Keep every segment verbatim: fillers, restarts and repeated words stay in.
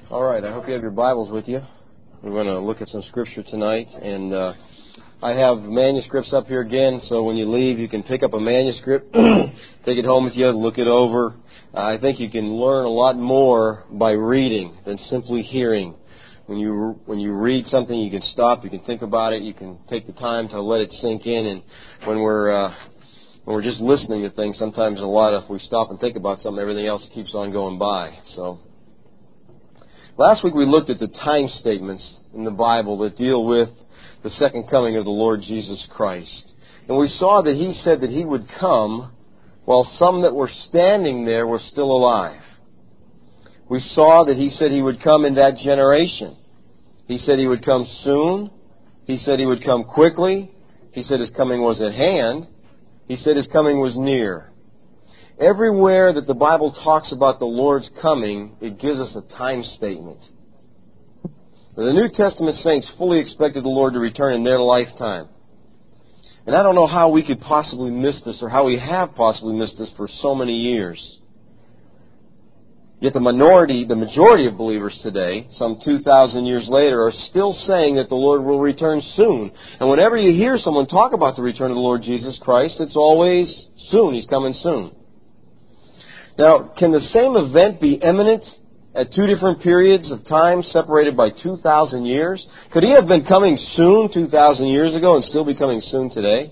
All right, I hope you have your Bibles with you. We're going to look at some Scripture tonight, and uh, I have manuscripts up here again, so when you leave, you can pick up a manuscript, take it home with you, look it over. Uh, I think you can learn a lot more by reading than simply hearing. When you when you read something, you can stop, you can think about it, you can take the time to let it sink in, and when we're uh, when we're just listening to things, sometimes a lot of, if we stop and think about something, everything else keeps on going by. So, last week we looked at the time statements in the Bible that deal with the second coming of the Lord Jesus Christ. And we saw that He said that He would come while some that were standing there were still alive. We saw that He said He would come in that generation. He said He would come soon. He said He would come quickly. He said His coming was at hand. He said His coming was near. Everywhere that the Bible talks about the Lord's coming, it gives us a time statement. The New Testament saints fully expected the Lord to return in their lifetime. And I don't know how we could possibly miss this, or how we have possibly missed this for so many years. Yet the minority, the majority of believers today, some two thousand years later, are still saying that the Lord will return soon. And whenever you hear someone talk about the return of the Lord Jesus Christ, it's always soon. He's coming soon. Now, can the same event be imminent at two different periods of time separated by two thousand years? Could He have been coming soon two thousand years ago and still be coming soon today?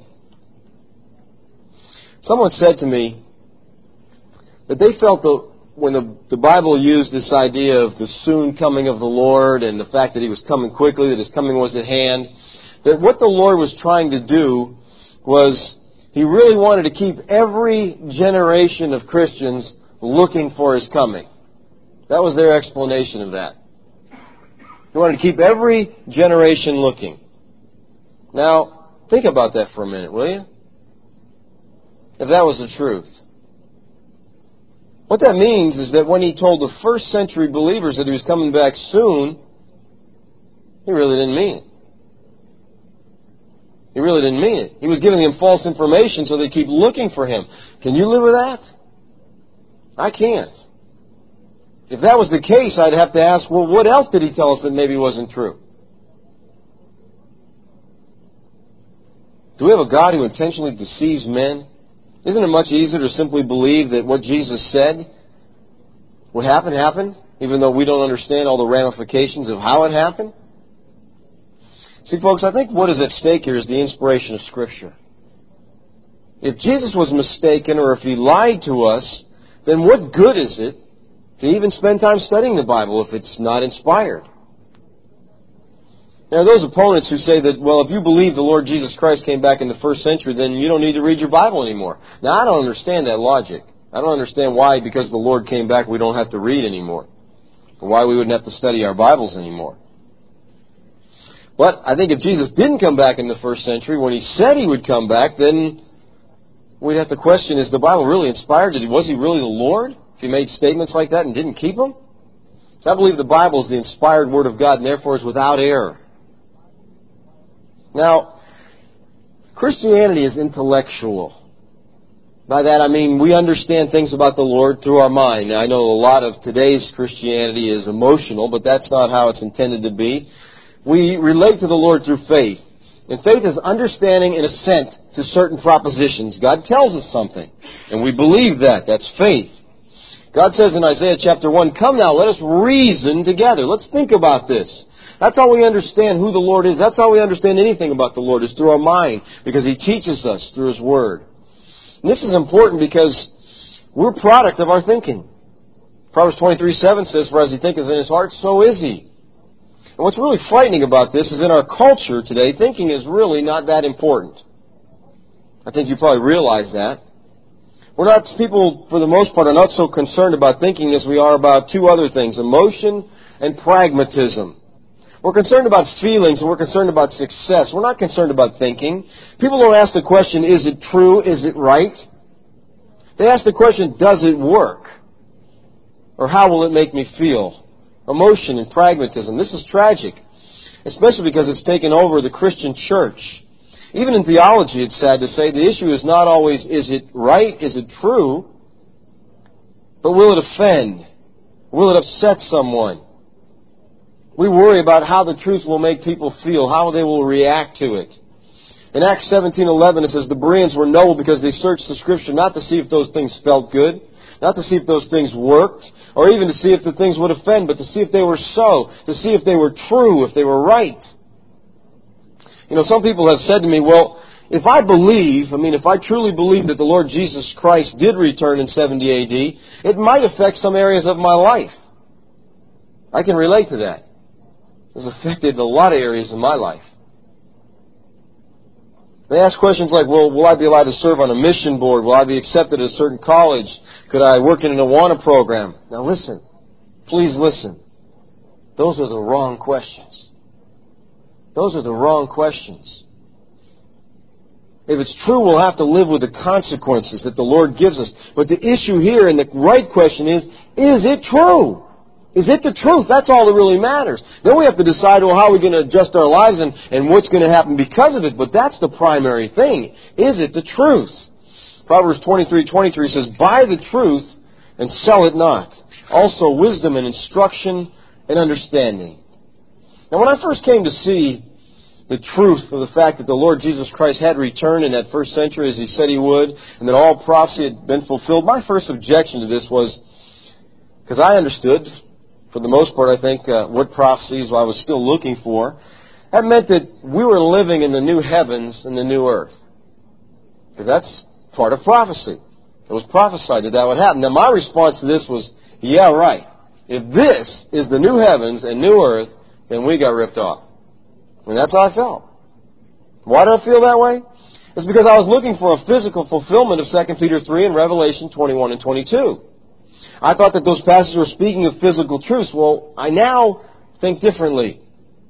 Someone said to me that they felt that when the, the Bible used this idea of the soon coming of the Lord and the fact that He was coming quickly, that His coming was at hand, that what the Lord was trying to do was He really wanted to keep every generation of Christians looking for His coming. That was their explanation of that. He wanted to keep every generation looking. Now, think about that for a minute, will you? If that was the truth. What that means is that when He told the first century believers that He was coming back soon, He really didn't mean it. He really didn't mean it. He was giving them false information so they keep looking for Him. Can you live with that? I can't. If that was the case, I'd have to ask, well, what else did He tell us that maybe wasn't true? Do we have a God who intentionally deceives men? Isn't it much easier to simply believe that what Jesus said would happen, happened, even though we don't understand all the ramifications of how it happened? See, folks, I think what is at stake here is the inspiration of Scripture. If Jesus was mistaken or if He lied to us, then what good is it to even spend time studying the Bible if it's not inspired? There are those opponents who say that, well, if you believe the Lord Jesus Christ came back in the first century, then you don't need to read your Bible anymore. Now, I don't understand that logic. I don't understand why, because the Lord came back, we don't have to read anymore. Or why we wouldn't have to study our Bibles anymore. But I think if Jesus didn't come back in the first century, when He said He would come back, then we'd have to question, is the Bible really inspired? Was He really the Lord? If He made statements like that and didn't keep them? So I believe the Bible is the inspired Word of God and therefore is without error. Now, Christianity is intellectual. By that I mean we understand things about the Lord through our mind. Now, I know a lot of today's Christianity is emotional, but that's not how it's intended to be. We relate to the Lord through faith. And faith is understanding and assent to certain propositions. God tells us something, and we believe that. That's faith. God says in Isaiah chapter one, "Come now, let us reason together." Let's think about this. That's how we understand who the Lord is. That's how we understand anything about the Lord, is through our mind, because He teaches us through His Word. And this is important because we're a product of our thinking. Proverbs twenty-three seven says, "For as he thinketh in his heart, so is he." And what's really frightening about this is in our culture today, thinking is really not that important. I think you probably realize that. We're not, people for the most part are not so concerned about thinking as we are about two other things, emotion and pragmatism. We're concerned about feelings and we're concerned about success. We're not concerned about thinking. People don't ask the question, is it true? Is it right? They ask the question, does it work? Or how will it make me feel? Emotion and pragmatism. This is tragic, especially because it's taken over the Christian church. Even in theology, it's sad to say, the issue is not always, is it right? Is it true? But will it offend? Will it upset someone? We worry about how the truth will make people feel, how they will react to it. In Acts seventeen eleven it says, the Bereans were noble because they searched the Scripture not to see if those things felt good, not to see if those things worked, or even to see if the things would offend, but to see if they were so, to see if they were true, if they were right. You know, some people have said to me, well, if I believe, I mean, if I truly believe that the Lord Jesus Christ did return in seventy A D, it might affect some areas of my life. I can relate to that. It's affected a lot of areas of my life. They ask questions like, well, will I be allowed to serve on a mission board? Will I be accepted at a certain college? Could I work in an Awana program? Now listen. Please listen. Those are the wrong questions. Those are the wrong questions. If it's true, we'll have to live with the consequences that the Lord gives us. But the issue here and the right question is, is it true? Is it the truth? That's all that really matters. Then we have to decide, well, how are we going to adjust our lives and, and what's going to happen because of it. But that's the primary thing. Is it the truth? Proverbs twenty-three twenty-three says, buy the truth and sell it not. Also wisdom and instruction and understanding. Now when I first came to see the truth of the fact that the Lord Jesus Christ had returned in that first century as He said He would, and that all prophecy had been fulfilled, my first objection to this was, because I understood, for the most part, I think, uh, what prophecies I was still looking for. That meant that we were living in the new heavens and the new earth. Because that's part of prophecy. It was prophesied that that would happen. Now, my response to this was, yeah, right. If this is the new heavens and new earth, then we got ripped off. And that's how I felt. Why did I feel that way? It's because I was looking for a physical fulfillment of Second Peter three and Revelation twenty-one and twenty-two. I thought that those passages were speaking of physical truths. Well, I now think differently.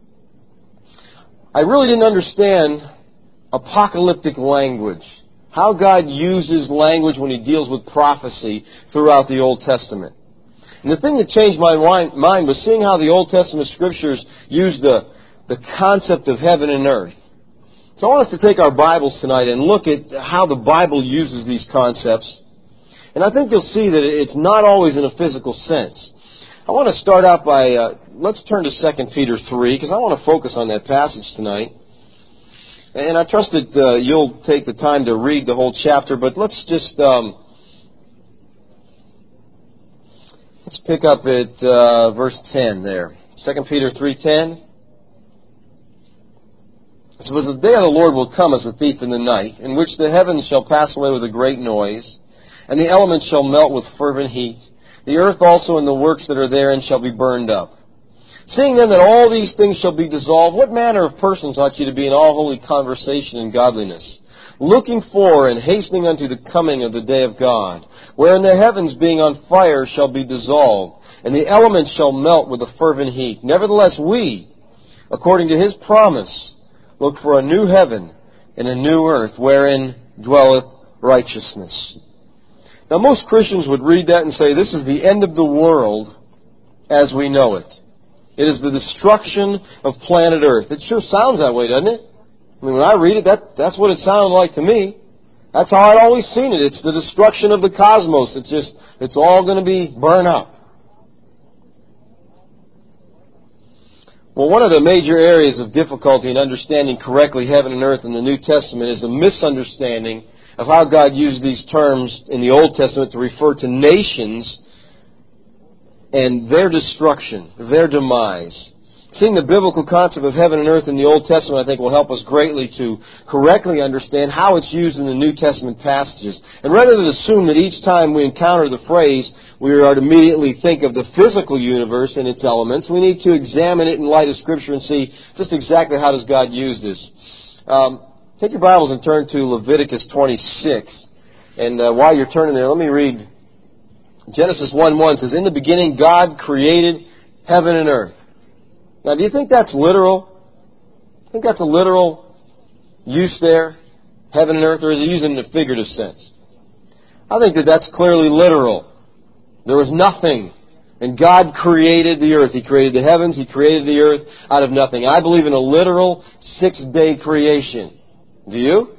I really didn't understand apocalyptic language. How God uses language when He deals with prophecy throughout the Old Testament. And the thing that changed my mind was seeing how the Old Testament Scriptures use the, the concept of heaven and earth. So I want us to take our Bibles tonight and look at how the Bible uses these concepts. And I think you'll see that it's not always in a physical sense. I want to start out by, uh, let's turn to Second Peter three, because I want to focus on that passage tonight. And I trust that uh, you'll take the time to read the whole chapter, but let's just, um, let's pick up at uh, verse ten there. Second Peter three ten. It says, the day of the Lord will come as a thief in the night, in which the heavens shall pass away with a great noise, and the elements shall melt with fervent heat. The earth also and the works that are therein shall be burned up. Seeing then that all these things shall be dissolved, what manner of persons ought you to be in all holy conversation and godliness, looking for and hastening unto the coming of the day of God, wherein the heavens being on fire shall be dissolved, and the elements shall melt with a fervent heat. Nevertheless we, according to His promise, look for a new heaven and a new earth, wherein dwelleth righteousness. Now, most Christians would read that and say, this is the end of the world as we know it. It is the destruction of planet Earth. It sure sounds that way, doesn't it? I mean, when I read it, that, that's what it sounded like to me. That's how I'd always seen it. It's the destruction of the cosmos. It's just, it's all going to be burned up. Well, one of the major areas of difficulty in understanding correctly heaven and earth in the New Testament is the misunderstanding of how God used these terms in the Old Testament to refer to nations and their destruction, their demise. Seeing the biblical concept of heaven and earth in the Old Testament, I think, will help us greatly to correctly understand how it's used in the New Testament passages. And rather than assume that each time we encounter the phrase, we are to immediately think of the physical universe and its elements, we need to examine it in light of Scripture and see just exactly how does God use this. Um, Take your Bibles and turn to Leviticus twenty-six. And uh, while you're turning there, let me read Genesis one one. It says, in the beginning God created heaven and earth. Now, do you think that's literal? I think that's a literal use there, heaven and earth, or is it used in a figurative sense? I think that that's clearly literal. There was nothing, and God created the earth. He created the heavens, He created the earth out of nothing. I believe in a literal six-day creation. Do you?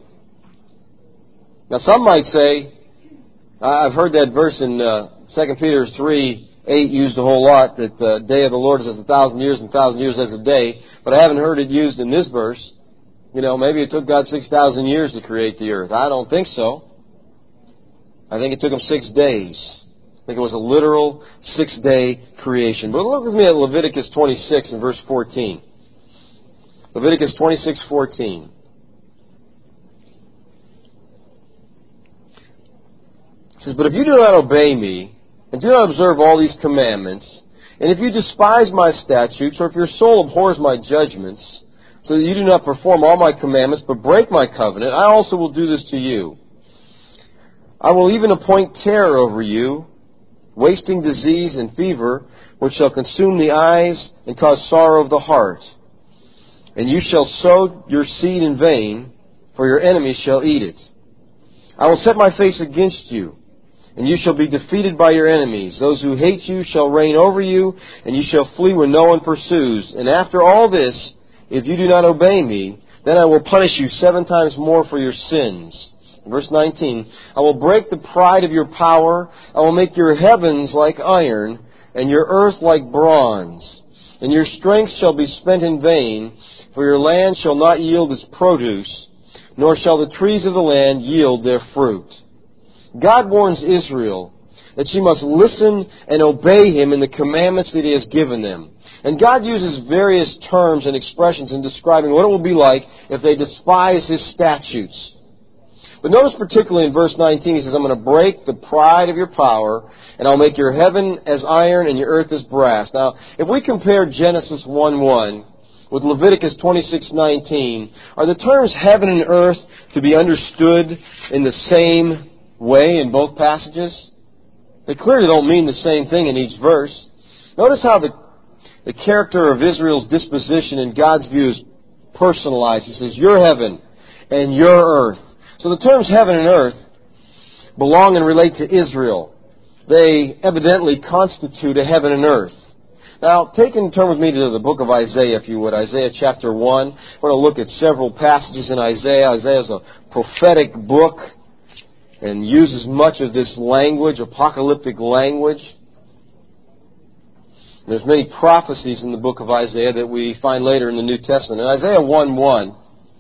Now some might say, I've heard that verse in uh, Second Peter three eight used a whole lot, that the day of the Lord is as a thousand years and a thousand years as a day, but I haven't heard it used in this verse. You know, maybe it took God six thousand years to create the earth. I don't think so. I think it took him six days. I think it was a literal six-day creation. But look with me at Leviticus twenty-six and verse fourteen. Leviticus twenty-six fourteen. It says, "But if you do not obey me, and do not observe all these commandments, and if you despise my statutes, or if your soul abhors my judgments, so that you do not perform all my commandments, but break my covenant, I also will do this to you. I will even appoint terror over you, wasting disease and fever, which shall consume the eyes and cause sorrow of the heart. And you shall sow your seed in vain, for your enemies shall eat it. I will set my face against you, and you shall be defeated by your enemies. Those who hate you shall reign over you, and you shall flee when no one pursues. And after all this, if you do not obey me, then I will punish you seven times more for your sins." Verse nineteen, "I will break the pride of your power. I will make your heavens like iron, and your earth like bronze. And your strength shall be spent in vain, for your land shall not yield its produce, nor shall the trees of the land yield their fruit." God warns Israel that she must listen and obey Him in the commandments that He has given them. And God uses various terms and expressions in describing what it will be like if they despise His statutes. But notice particularly in verse nineteen, He says, "I'm going to break the pride of your power, and I'll make your heaven as iron and your earth as brass." Now, if we compare Genesis one one with Leviticus twenty-six nineteen, are the terms heaven and earth to be understood in the same way in both passages? They clearly don't mean the same thing in each verse. Notice how the, the character of Israel's disposition in God's view is personalized. He says, "Your heaven and your earth." So the terms heaven and earth belong and relate to Israel. They evidently constitute a heaven and earth. Now, take and turn with me to the book of Isaiah, if you would. Isaiah chapter one. We're going to look at several passages in Isaiah. Isaiah is a prophetic book and uses much of this language, apocalyptic language. There's many prophecies in the book of Isaiah that we find later in the New Testament. In Isaiah one one,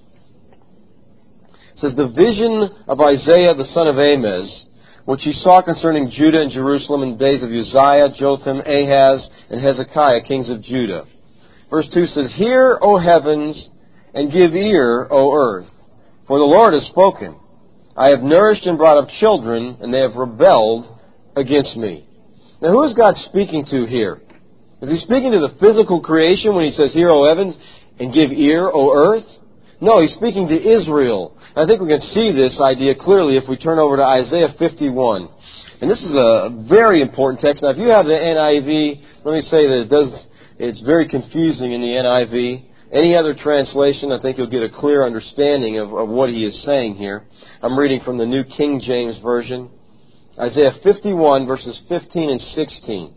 it says, "The vision of Isaiah the son of Amoz, which he saw concerning Judah and Jerusalem in the days of Uzziah, Jotham, Ahaz, and Hezekiah, kings of Judah." Verse two says, "Hear, O heavens, and give ear, O earth, for the Lord has spoken. I have nourished and brought up children, and they have rebelled against me." Now, who is God speaking to here? Is He speaking to the physical creation when He says, "Hear, O heavens, and give ear, O earth"? No, He's speaking to Israel. I think we can see this idea clearly if we turn over to Isaiah fifty-one. And this is a very important text. Now, if you have the N I V, let me say that it does, it's very confusing in the N I V. Any other translation, I think you'll get a clear understanding of, of what he is saying here. I'm reading from the New King James Version. Isaiah fifty-one, verses fifteen and sixteen.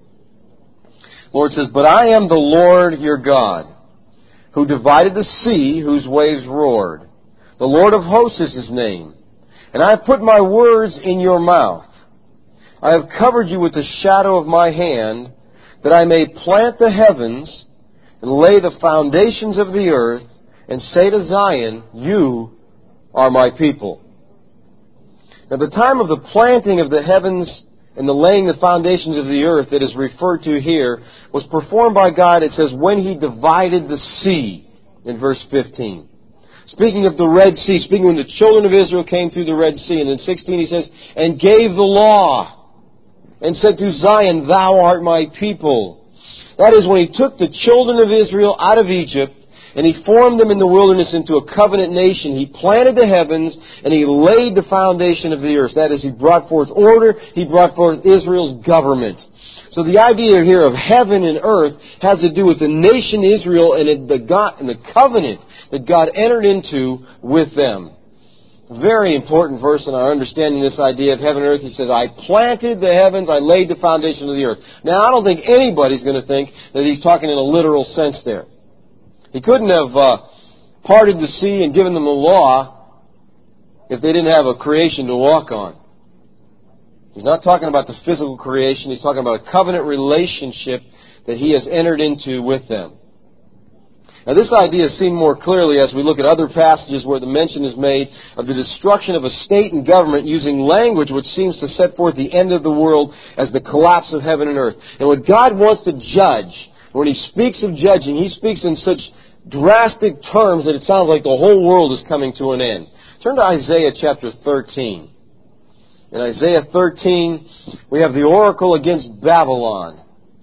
The Lord says, "But I am the Lord your God, who divided the sea whose waves roared. The Lord of hosts is His name. And I have put my words in your mouth. I have covered you with the shadow of my hand, that I may plant the heavens and lay the foundations of the earth, and say to Zion, you are my people." Now, the time of the planting of the heavens and the laying the foundations of the earth that is referred to here was performed by God, it says, when He divided the sea, in verse fifteen. Speaking of the Red Sea, speaking when the children of Israel came through the Red Sea. And in sixteen He says, "And gave the law, and said to Zion, thou art my people." That is when He took the children of Israel out of Egypt, and He formed them in the wilderness into a covenant nation. He planted the heavens, and He laid the foundation of the earth. That is, He brought forth order. He brought forth Israel's government. So the idea here of heaven and earth has to do with the nation Israel and the God and the covenant that God entered into with them. Very important verse in our understanding this idea of heaven and earth. He says, "I planted the heavens, I laid the foundation of the earth." Now, I don't think anybody's going to think that He's talking in a literal sense there. He couldn't have uh, parted the sea and given them the law if they didn't have a creation to walk on. He's not talking about the physical creation. He's talking about a covenant relationship that He has entered into with them. Now, this idea is seen more clearly as we look at other passages where the mention is made of the destruction of a state and government using language which seems to set forth the end of the world as the collapse of heaven and earth. And when God wants to judge, when He speaks of judging, He speaks in such drastic terms that it sounds like the whole world is coming to an end. Turn to Isaiah chapter thirteen. In Isaiah thirteen, we have the oracle against Babylon.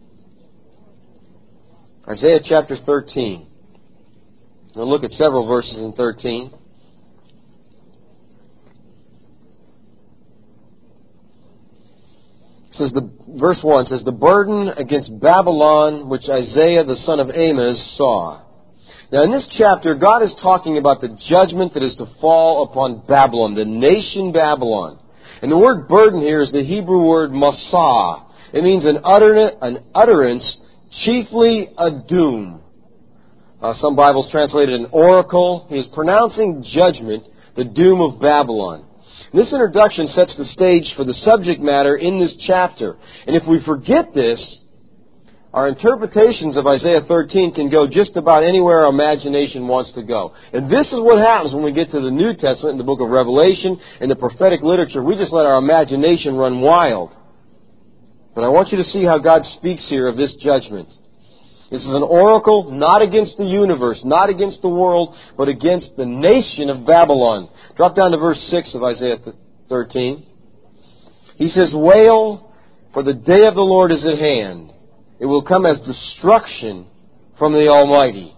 Isaiah chapter thirteen. We'll look at several verses in thirteen. It says the verse one says, "The burden against Babylon which Isaiah the son of Amos saw." Now in this chapter, God is talking about the judgment that is to fall upon Babylon, the nation Babylon. And the word burden here is the Hebrew word masah. It means an, utter, an utterance, chiefly a doom. Uh, some Bibles translate it an oracle. He is pronouncing judgment, the doom of Babylon. This introduction sets the stage for the subject matter in this chapter. And if we forget this, our interpretations of Isaiah thirteen can go just about anywhere our imagination wants to go. And this is what happens when we get to the New Testament, in the book of Revelation, and the prophetic literature. We just let our imagination run wild. But I want you to see how God speaks here of this judgment. This is an oracle not against the universe, not against the world, but against the nation of Babylon. Drop down to verse six of Isaiah thirteen. He says, "Wail, for the day of the Lord is at hand. It will come as destruction from the Almighty."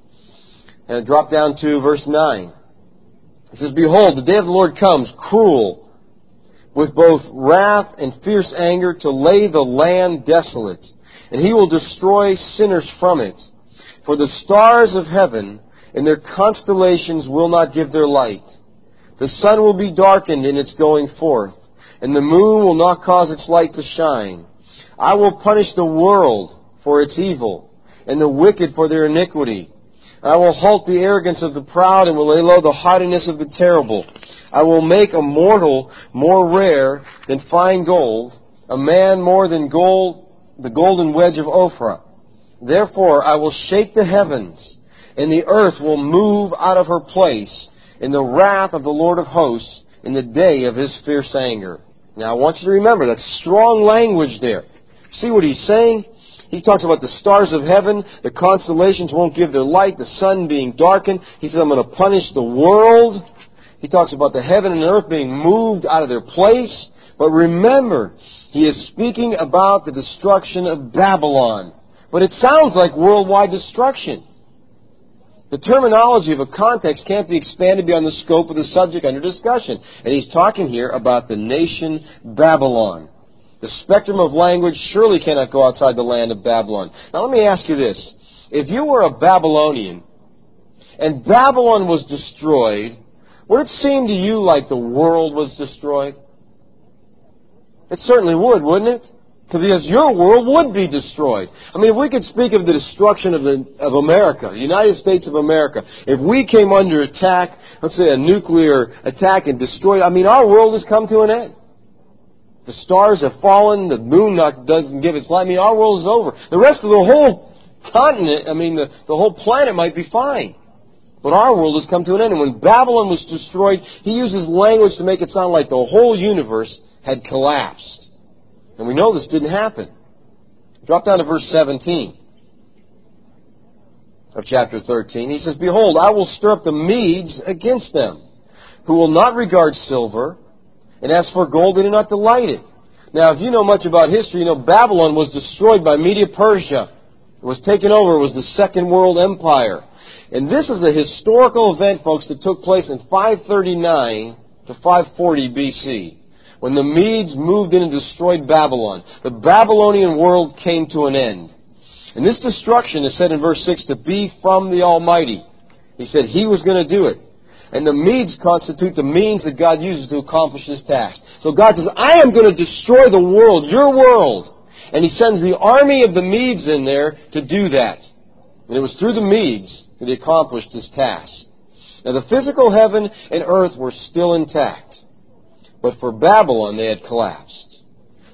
And drop down to verse nine. It says, "Behold, the day of the Lord comes, cruel, with both wrath and fierce anger, to lay the land desolate. And He will destroy sinners from it. For the stars of heaven and their constellations will not give their light. The sun will be darkened in its going forth, and the moon will not cause its light to shine. I will punish the world for its evil, and the wicked for their iniquity. I will halt the arrogance of the proud, and will lay low the haughtiness of the terrible. I will make a mortal more rare than fine gold, a man more than gold, the golden wedge of Ophrah. Therefore I will shake the heavens, and the earth will move out of her place in the wrath of the Lord of hosts in the day of His fierce anger." Now I want you to remember, that's strong language there. See what He's saying? He talks about the stars of heaven, the constellations won't give their light, the sun being darkened. He says, "I'm going to punish the world." He talks about the heaven and earth being moved out of their place. But remember, He is speaking about the destruction of Babylon. But it sounds like worldwide destruction. The terminology of a context can't be expanded beyond the scope of the subject under discussion. And He's talking here about the nation Babylon. The spectrum of language surely cannot go outside the land of Babylon. Now let me ask you this. If you were a Babylonian and Babylon was destroyed, would it seem to you like the world was destroyed? It certainly would, wouldn't it? Because your world would be destroyed. I mean, if we could speak of the destruction of, the, of America, the United States of America, if we came under attack, let's say a nuclear attack and destroyed, I mean, our world has come to an end. The stars have fallen, the moon not, doesn't give its light. I mean, our world is over. The rest of the whole continent, I mean, the, the whole planet might be fine. But our world has come to an end. And when Babylon was destroyed, He uses language to make it sound like the whole universe had collapsed. And we know this didn't happen. Drop down to verse seventeen of chapter thirteen. He says, "Behold, I will stir up the Medes against them, who will not regard silver, and as for gold, they do not delight it." Now, if you know much about history, you know Babylon was destroyed by Media-Persia. It was taken over. It was the Second World Empire. And this is a historical event, folks, that took place in five thirty-nine to five forty B C, when the Medes moved in and destroyed Babylon. The Babylonian world came to an end. And this destruction is said in verse six to be from the Almighty. He said He was going to do it. And the Medes constitute the means that God uses to accomplish His task. So God says, I am going to destroy the world, your world. And He sends the army of the Medes in there to do that. And it was through the Medes that He accomplished His task. Now the physical heaven and earth were still intact. But for Babylon, they had collapsed.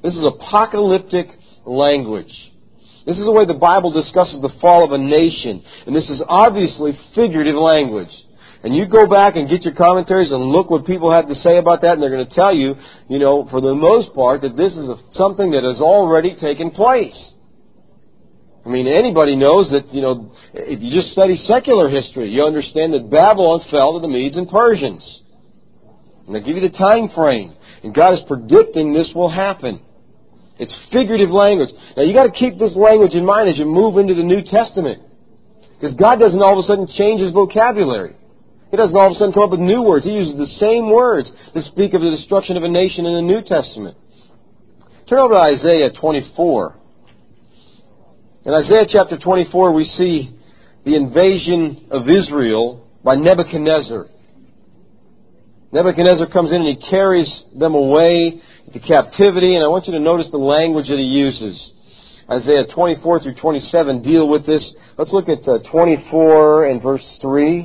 This is apocalyptic language. This is the way the Bible discusses the fall of a nation. And this is obviously figurative language. And you go back and get your commentaries and look what people have to say about that, and they're going to tell you, you know, for the most part, that this is a, something that has already taken place. I mean, anybody knows that, you know, if you just study secular history, you understand that Babylon fell to the Medes and Persians. And they give you the time frame. And God is predicting this will happen. It's figurative language. Now, you got to keep this language in mind as you move into the New Testament. Because God doesn't all of a sudden change His vocabulary. He doesn't all of a sudden come up with new words. He uses the same words to speak of the destruction of a nation in the New Testament. Turn over to Isaiah twenty-four. In Isaiah chapter twenty-four, we see the invasion of Israel by Nebuchadnezzar. Nebuchadnezzar comes in and he carries them away into captivity, and I want you to notice the language that he uses. Isaiah twenty-four through twenty-seven deal with this. Let's look at uh, twenty-four and verse three.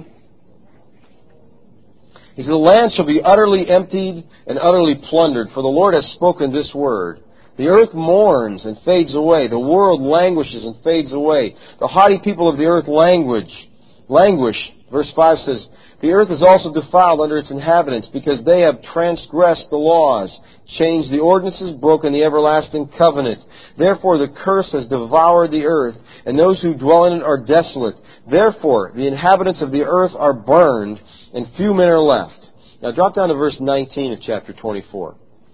He says, "The land shall be utterly emptied and utterly plundered, for the Lord has spoken this word. The earth mourns and fades away. The world languishes and fades away. The haughty people of the earth language, languish." Verse five says, "The earth is also defiled under its inhabitants, because they have transgressed the laws, changed the ordinances, broken the everlasting covenant. Therefore the curse has devoured the earth, and those who dwell in it are desolate. Therefore the inhabitants of the earth are burned, and few men are left." Now drop down to verse nineteen of chapter twenty-four.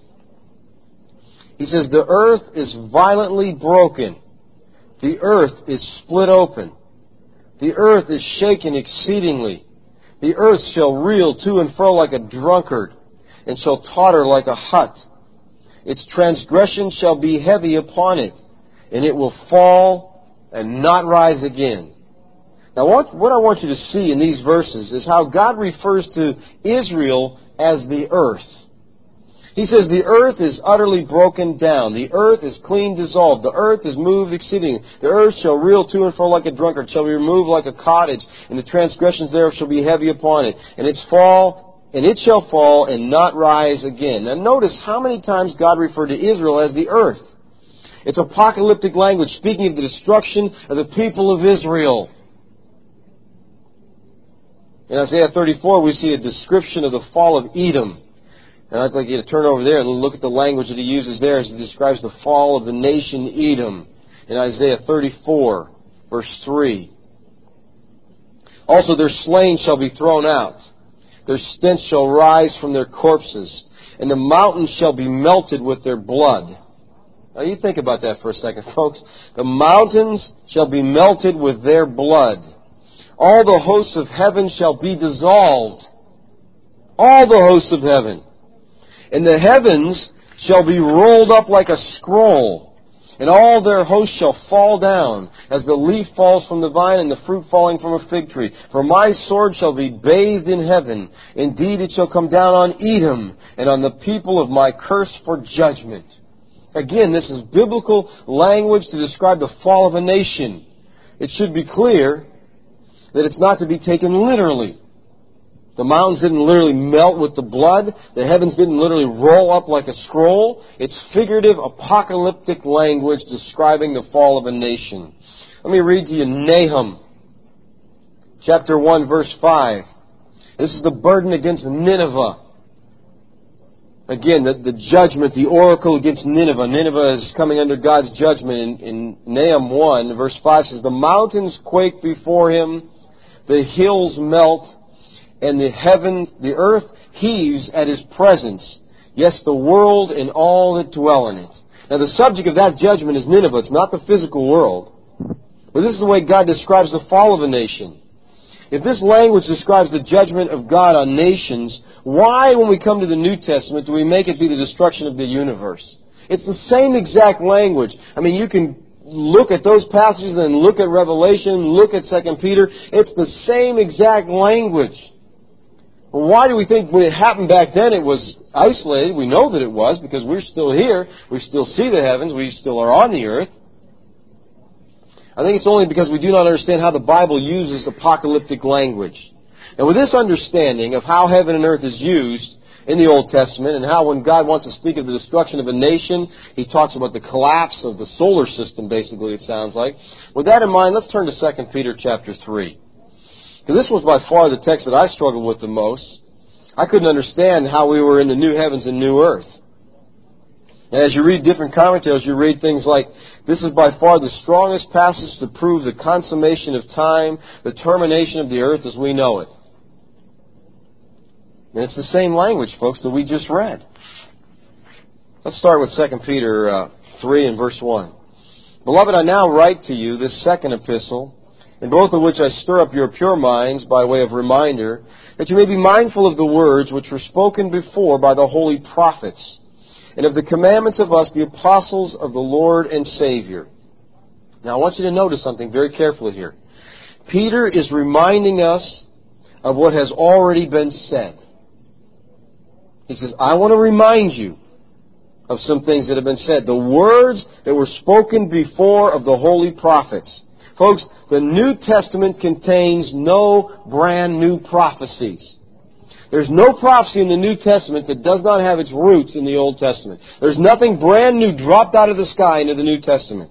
He says, "The earth is violently broken. The earth is split open. The earth is shaken exceedingly. The earth shall reel to and fro like a drunkard, and shall totter like a hut. Its transgression shall be heavy upon it, and it will fall and not rise again." Now what, what I want you to see in these verses is how God refers to Israel as the earth. He says the earth is utterly broken down. The earth is clean dissolved. The earth is moved exceedingly. The earth shall reel to and fro like a drunkard, shall be removed like a cottage, and the transgressions thereof shall be heavy upon it. And its fall, and it shall fall and not rise again. Now notice how many times God referred to Israel as the earth. It's apocalyptic language speaking of the destruction of the people of Israel. In Isaiah thirty-four, we see a description of the fall of Edom. And I'd like you to turn over there and look at the language that he uses there as he describes the fall of the nation Edom in Isaiah thirty-four, verse three. "Also their slain shall be thrown out. Their stench shall rise from their corpses, and the mountains shall be melted with their blood." Now you think about that for a second, folks. The mountains shall be melted with their blood. All the hosts of heaven shall be dissolved. All the hosts of heaven. "And the heavens shall be rolled up like a scroll, and all their hosts shall fall down, as the leaf falls from the vine and the fruit falling from a fig tree. For my sword shall be bathed in heaven. Indeed, it shall come down on Edom, and on the people of my curse for judgment." Again, this is biblical language to describe the fall of a nation. It should be clear that it's not to be taken literally. The mountains didn't literally melt with the blood. The heavens didn't literally roll up like a scroll. It's figurative, apocalyptic language describing the fall of a nation. Let me read to you Nahum, chapter one, verse five. This is the burden against Nineveh. Again, the, the judgment, the oracle against Nineveh. Nineveh is coming under God's judgment. In, in Nahum one, verse five says, "The mountains quake before him, the hills melt, and the heaven, the earth heaves at his presence. Yes, the world and all that dwell in it." Now the subject of that judgment is Nineveh. It's not the physical world. But this is the way God describes the fall of a nation. If this language describes the judgment of God on nations, why, when we come to the New Testament, do we make it be the destruction of the universe? It's the same exact language. I mean, you can look at those passages and look at Revelation, look at Second Peter. It's the same exact language. Well, why do we think when it happened back then it was isolated? We know that it was because we're still here. We still see the heavens. We still are on the earth. I think it's only because we do not understand how the Bible uses apocalyptic language. And with this understanding of how heaven and earth is used, in the Old Testament, and how when God wants to speak of the destruction of a nation, He talks about the collapse of the solar system, basically, it sounds like. With that in mind, let's turn to Second Peter chapter three. Because this was by far the text that I struggled with the most. I couldn't understand how we were in the new heavens and new earth. And as you read different commentaries, you read things like, this is by far the strongest passage to prove the consummation of time, the termination of the earth as we know it. And it's the same language, folks, that we just read. Let's start with Second Peter uh, three and verse one. Beloved, I now write to you this second epistle, in both of which I stir up your pure minds by way of reminder, that you may be mindful of the words which were spoken before by the holy prophets, and of the commandments of us, the apostles of the Lord and Savior. Now I want you to notice something very carefully here. Peter is reminding us of what has already been said. He says, I want to remind you of some things that have been said. The words that were spoken before of the holy prophets. Folks, the New Testament contains no brand new prophecies. There's no prophecy in the New Testament that does not have its roots in the Old Testament. There's nothing brand new dropped out of the sky into the New Testament.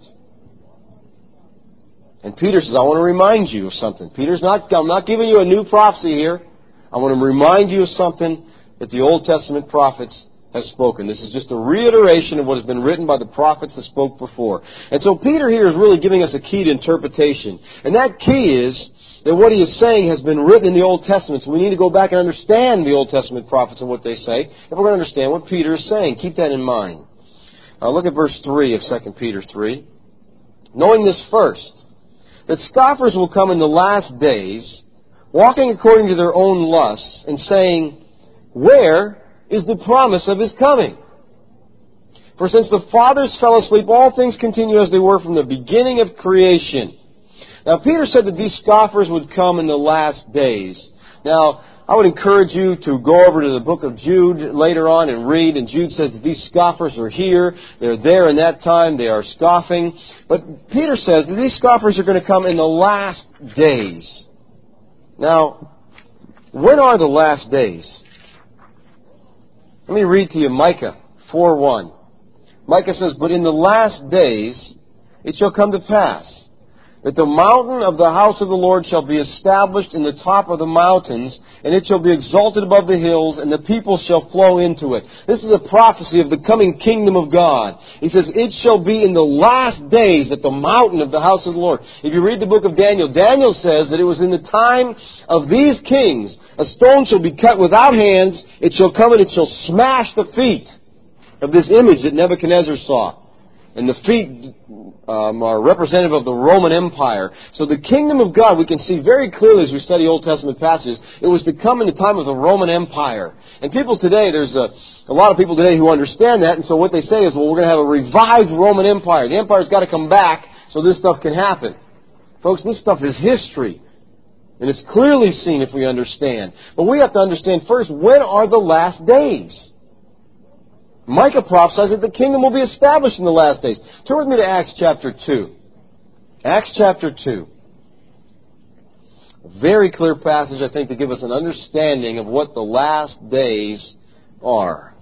And Peter says, I want to remind you of something. Peter's not, I'm not giving you a new prophecy here. I want to remind you of something that the Old Testament prophets have spoken. This is just a reiteration of what has been written by the prophets that spoke before. And so Peter here is really giving us a key to interpretation. And that key is that what he is saying has been written in the Old Testament. So we need to go back and understand the Old Testament prophets and what they say, if we're going to understand what Peter is saying. Keep that in mind. Now look at verse three of Second Peter three. Knowing this first, that scoffers will come in the last days, walking according to their own lusts, and saying, where is the promise of His coming? For since the fathers fell asleep, all things continue as they were from the beginning of creation. Now, Peter said that these scoffers would come in the last days. Now, I would encourage you to go over to the book of Jude later on and read. And Jude says that these scoffers are here. They're there in that time. They are scoffing. But Peter says that these scoffers are going to come in the last days. Now, when are the last days? Let me read to you Micah four one. Micah says, but in the last days it shall come to pass that the mountain of the house of the Lord shall be established in the top of the mountains, and it shall be exalted above the hills, and the people shall flow into it. This is a prophecy of the coming kingdom of God. He says, it shall be in the last days that the mountain of the house of the Lord. If you read the book of Daniel, Daniel says that it was in the time of these kings, a stone shall be cut without hands, it shall come and it shall smash the feet of this image that Nebuchadnezzar saw. And the feet um, are representative of the Roman Empire. So the kingdom of God, we can see very clearly as we study Old Testament passages, it was to come in the time of the Roman Empire. And people today, there's a, a lot of people today who understand that, and so what they say is, well, we're going to have a revived Roman Empire. The empire's got to come back so this stuff can happen. Folks, this stuff is history. And it's clearly seen if we understand. But we have to understand first, when are the last days? Micah prophesies that the kingdom will be established in the last days. Turn with me to Acts chapter two. Acts chapter two. A very clear passage, I think, to give us an understanding of what the last days are.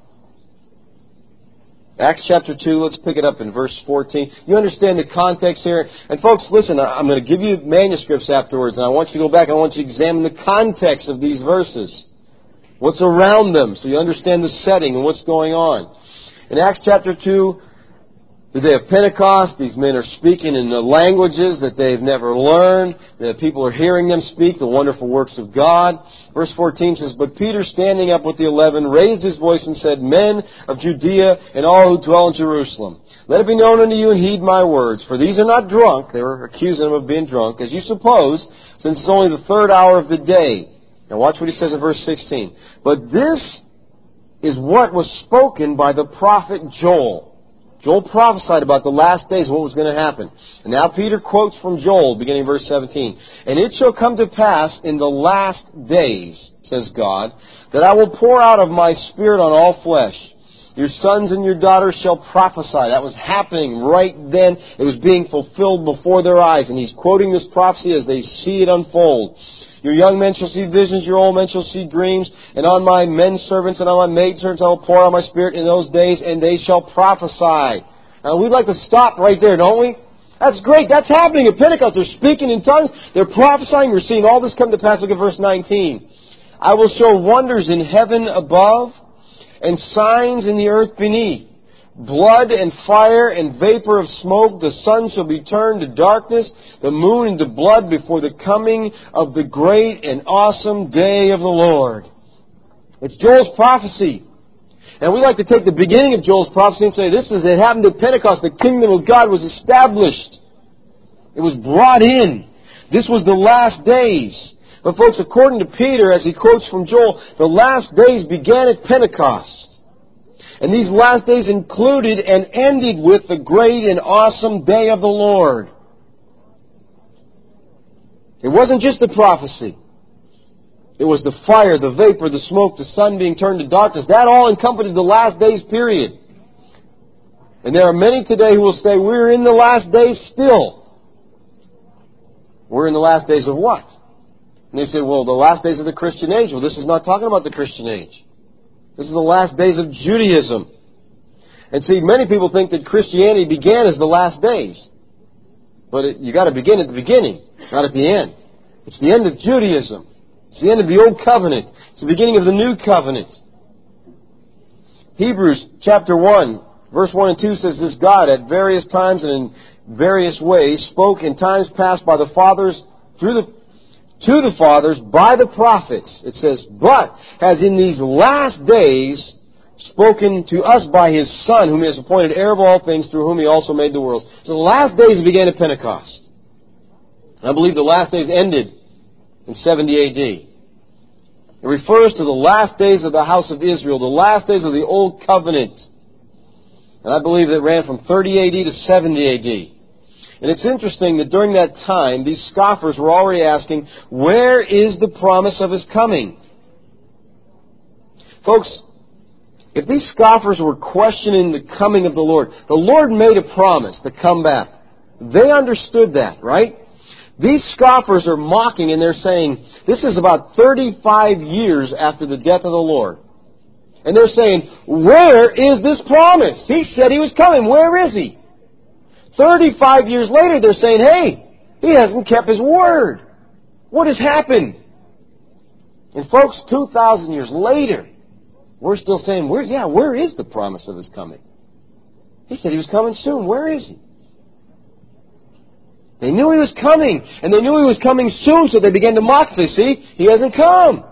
Acts chapter two, let's pick it up in verse fourteen. You understand the context here? And folks, listen, I'm going to give you manuscripts afterwards, and I want you to go back and I want you to examine the context of these verses. What's around them, so you understand the setting and what's going on. In Acts chapter two, the day of Pentecost, these men are speaking in the languages that they've never learned. The people are hearing them speak the wonderful works of God. Verse fourteen says, but Peter, standing up with the eleven, raised his voice and said, men of Judea and all who dwell in Jerusalem, let it be known unto you and heed my words. For these are not drunk, they were accusing them of being drunk, as you suppose, since it's only the third hour of the day. Now watch what he says in verse sixteen. But this is what was spoken by the prophet Joel. Joel prophesied about the last days, what was going to happen. And now Peter quotes from Joel, beginning verse seventeen. And it shall come to pass in the last days, says God, that I will pour out of my Spirit on all flesh. Your sons and your daughters shall prophesy. That was happening right then. It was being fulfilled before their eyes. And he's quoting this prophecy as they see it unfold. Your young men shall see visions, your old men shall see dreams, and on my men servants and on my maidservants I will pour out my Spirit in those days, and they shall prophesy. Now, we'd like to stop right there, don't we? That's great. That's happening at Pentecost. They're speaking in tongues. They're prophesying. We're seeing all this come to pass. Look at verse nineteen. I will show wonders in heaven above and signs in the earth beneath. Blood and fire and vapor of smoke. The sun shall be turned to darkness, the moon into blood before the coming of the great and awesome day of the Lord. It's Joel's prophecy. And we like to take the beginning of Joel's prophecy and say, this is, it happened at Pentecost. The kingdom of God was established. It was brought in. This was the last days. But folks, according to Peter, as he quotes from Joel, the last days began at Pentecost. And these last days included and ended with the great and awesome day of the Lord. It wasn't just a prophecy. It was the fire, the vapor, the smoke, the sun being turned to darkness. That all encompassed the last days period. And there are many today who will say, we're in the last days still. We're in the last days of what? And they say, well, the last days of the Christian age. Well, this is not talking about the Christian age. This is the last days of Judaism. And see, many people think that Christianity began as the last days. But it, you got to begin at the beginning, not at the end. It's the end of Judaism. It's the end of the Old Covenant. It's the beginning of the New Covenant. Hebrews chapter one, verse one and two says, this God at various times and in various ways spoke in times past by the fathers through the to the fathers by the prophets, it says, but has in these last days spoken to us by His Son, whom He has appointed heir of all things, through whom He also made the worlds. So the last days began at Pentecost. I believe the last days ended in seventy A D. It refers to the last days of the house of Israel, the last days of the Old Covenant. And I believe it ran from thirty A D to seventy A D. And it's interesting that during that time, these scoffers were already asking, where is the promise of His coming? Folks, if these scoffers were questioning the coming of the Lord, the Lord made a promise to come back. They understood that, right? These scoffers are mocking and they're saying, this is about thirty-five years after the death of the Lord. And they're saying, where is this promise? He said He was coming. Where is He? thirty-five years later, they're saying, hey, He hasn't kept His word. What has happened? And folks, two thousand years later, we're still saying, where, yeah, where is the promise of His coming? He said He was coming soon. Where is He? They knew He was coming, and they knew He was coming soon, so they began to mock. They see, He hasn't come.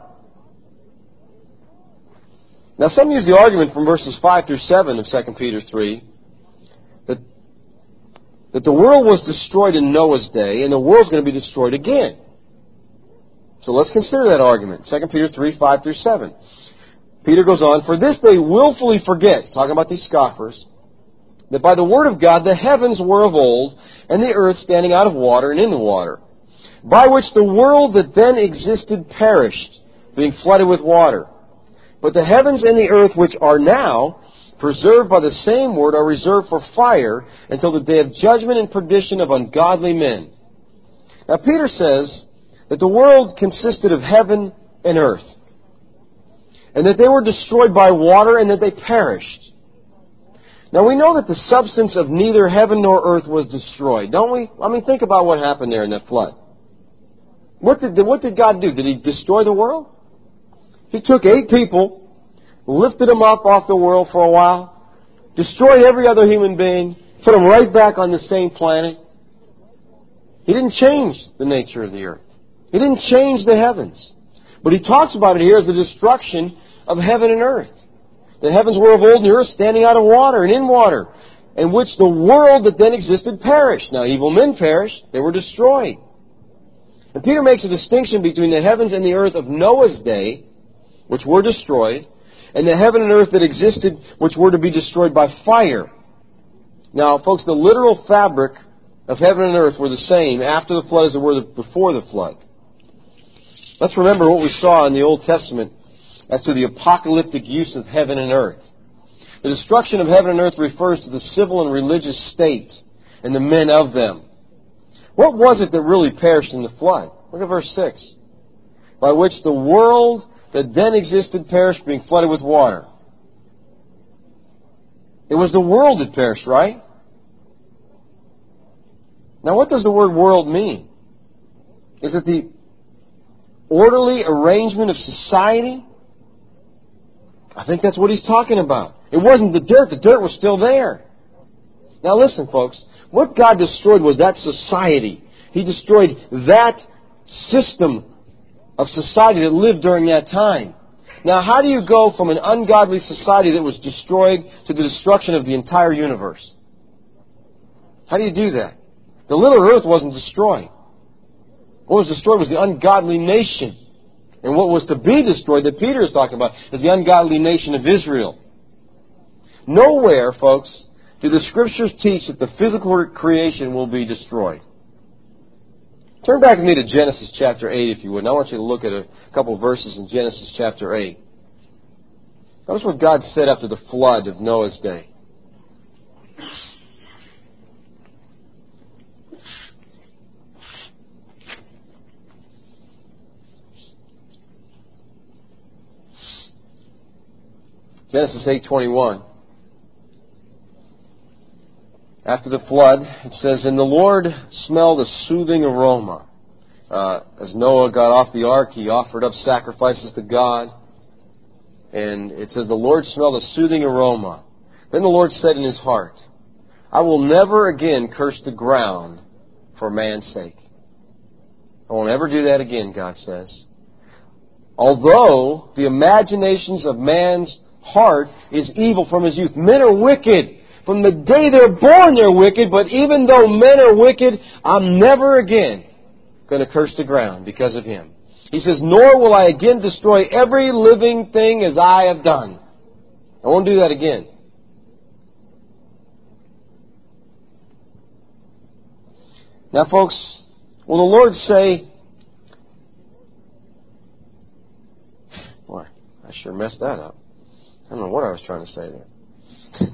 Now, some use the argument from verses five through seven of Second Peter three, that that the world was destroyed in Noah's day, and the world's going to be destroyed again. So let's consider that argument. Second Peter three, five through seven. Peter goes on, for this they willfully forget, talking about these scoffers, that by the word of God the heavens were of old, and the earth standing out of water and in the water, by which the world that then existed perished, being flooded with water. But the heavens and the earth which are now preserved by the same word are reserved for fire until the day of judgment and perdition of ungodly men. Now Peter says that the world consisted of heaven and earth, and that they were destroyed by water and that they perished. Now we know that the substance of neither heaven nor earth was destroyed, don't we? I mean, think about what happened there in that flood. What did, what did God do? Did He destroy the world? He took eight people, lifted them up off the world for a while, destroyed every other human being, put them right back on the same planet. He didn't change the nature of the earth. He didn't change the heavens. But He talks about it here as the destruction of heaven and earth. The heavens were of old and the earth standing out of water and in water, in which the world that then existed perished. Now evil men perished, they were destroyed. And Peter makes a distinction between the heavens and the earth of Noah's day, which were destroyed, and the heaven and earth that existed, which were to be destroyed by fire. Now, folks, the literal fabric of heaven and earth were the same after the flood as they were before the flood. Let's remember what we saw in the Old Testament as to the apocalyptic use of heaven and earth. The destruction of heaven and earth refers to the civil and religious state and the men of them. What was it that really perished in the flood? Look at verse six. by which the world that then existed perished, being flooded with water. It was the world that perished, right? Now, what does the word world mean? Is it the orderly arrangement of society? I think that's what he's talking about. It wasn't the dirt. The dirt was still there. Now listen, folks. What God destroyed was that society. He destroyed that system of society that lived during that time. Now, how do you go from an ungodly society that was destroyed to the destruction of the entire universe? How do you do that? The little earth wasn't destroyed. What was destroyed was the ungodly nation. And what was to be destroyed, that Peter is talking about, is the ungodly nation of Israel. Nowhere, folks, do the Scriptures teach that the physical creation will be destroyed. Turn back with me to Genesis chapter eight, if you would. And I want you to look at a couple of verses in Genesis chapter eight. Notice what God said after the flood of Noah's day. Genesis eight twenty-one. After the flood, it says, "And the Lord smelled a soothing aroma." Uh, as Noah got off the ark, he offered up sacrifices to God. And it says, "The Lord smelled a soothing aroma. Then the Lord said in his heart, I will never again curse the ground for man's sake." I won't ever do that again, God says. Although the imaginations of man's heart is evil from his youth. Men are wicked. From the day they're born, they're wicked. But even though men are wicked, I'm never again going to curse the ground because of him. He says, "Nor will I again destroy every living thing as I have done." I won't do that again. Now, folks, will the Lord say, boy, I sure messed that up. I don't know what I was trying to say there.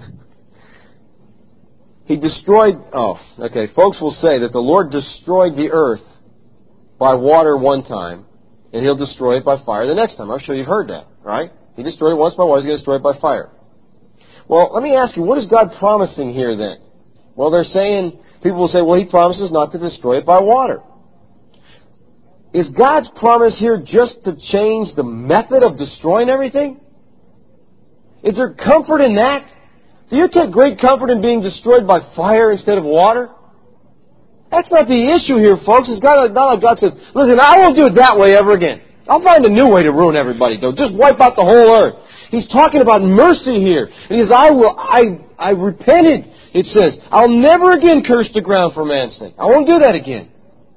He destroyed, oh, okay, folks will say that the Lord destroyed the earth by water one time, and He'll destroy it by fire the next time. I'm sure you've heard that, right? He destroyed it once by water, He's going to destroy it by fire. Well, let me ask you, what is God promising here then? Well, they're saying, people will say, well, He promises not to destroy it by water. Is God's promise here just to change the method of destroying everything? Is there comfort in that? Do you take great comfort in being destroyed by fire instead of water? That's not the issue here, folks. It's not like God says, listen, I won't do it that way ever again. I'll find a new way to ruin everybody, though. Just wipe out the whole earth. He's talking about mercy here. And he says, I will, I, I repented. It says, I'll never again curse the ground for man's sake. I won't do that again.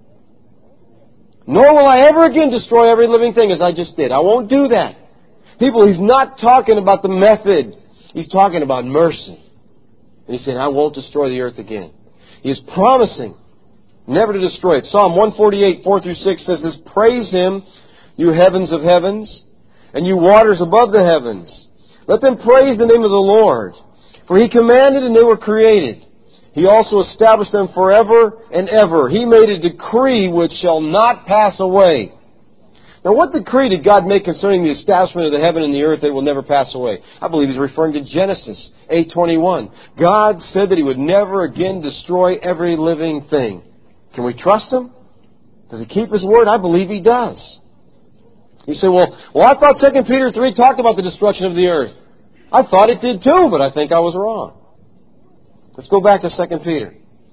Nor will I ever again destroy every living thing as I just did. I won't do that. People, he's not talking about the method. He's talking about mercy. And he's saying, I won't destroy the earth again. He is promising never to destroy it. Psalm one forty-eight, four through six says this, "Praise Him, you heavens of heavens, and you waters above the heavens. Let them praise the name of the Lord. For He commanded and they were created. He also established them forever and ever. He made a decree which shall not pass away." Now, what decree did God make concerning the establishment of the heaven and the earth that it will never pass away? I believe He's referring to Genesis eight twenty-one. God said that He would never again destroy every living thing. Can we trust Him? Does He keep His word? I believe He does. You say, well, well, I thought Second Peter three talked about the destruction of the earth. I thought it did too, but I think I was wrong. Let's go back to Second Peter.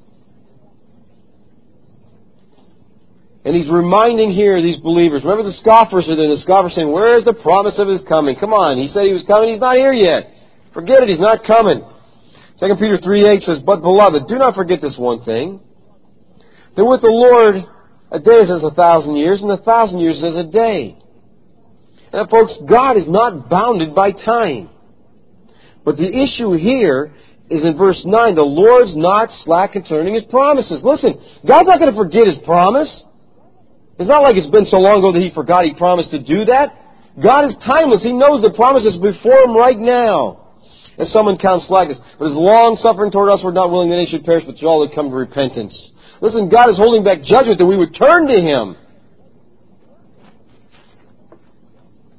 And he's reminding here these believers. Remember the scoffers are there. The scoffers saying, where is the promise of His coming? Come on, He said He was coming. He's not here yet. Forget it. He's not coming. Second Peter three eight says, "But beloved, do not forget this one thing, that with the Lord a day is as a thousand years, and a thousand years is as a day." And folks, God is not bounded by time. But the issue here is in verse nine, the Lord's not slack concerning His promises. Listen, God's not going to forget His promise. It's not like it's been so long ago that He forgot He promised to do that. God is timeless. He knows the promises before Him right now. And someone counts slackness, but His long suffering toward us, we're not willing that any should perish, but all would come to repentance. Listen, God is holding back judgment that we would turn to Him.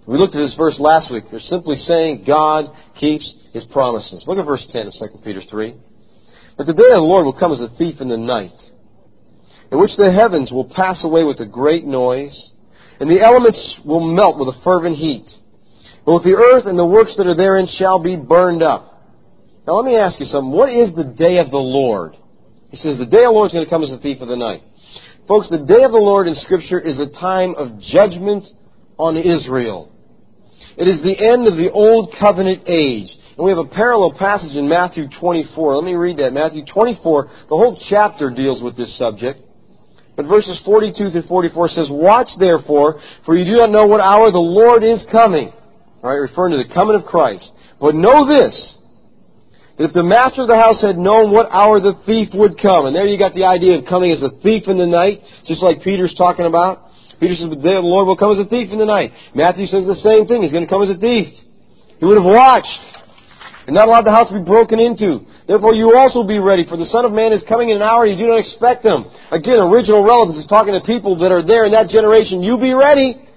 We looked at this verse last week. They're simply saying God keeps His promises. Look at verse ten of Second Peter three. But the day of the Lord will come as a thief in the night, in which the heavens will pass away with a great noise, and the elements will melt with a fervent heat. Both the earth and the works that are therein shall be burned up. Now let me ask you something. What is the day of the Lord? He says the day of the Lord is going to come as a thief of the night. Folks, the day of the Lord in Scripture is a time of judgment on Israel. It is the end of the Old Covenant age. And we have a parallel passage in Matthew twenty-four. Let me read that. Matthew twenty-four, the whole chapter deals with this subject. But verses forty-two through forty-four says, Watch therefore, for you do not know what hour the Lord is coming. All right, referring to the coming of Christ. But know this, that if the master of the house had known what hour the thief would come, and there you got the idea of coming as a thief in the night, just like Peter's talking about. Peter says the day of the Lord will come as a thief in the night. Matthew says the same thing. He's going to come as a thief. He would have watched and not allowed the house to be broken into. Therefore you also be ready, for the Son of Man is coming in an hour you do not expect Him. Again, original relevance is talking to people that are there in that generation. You be ready.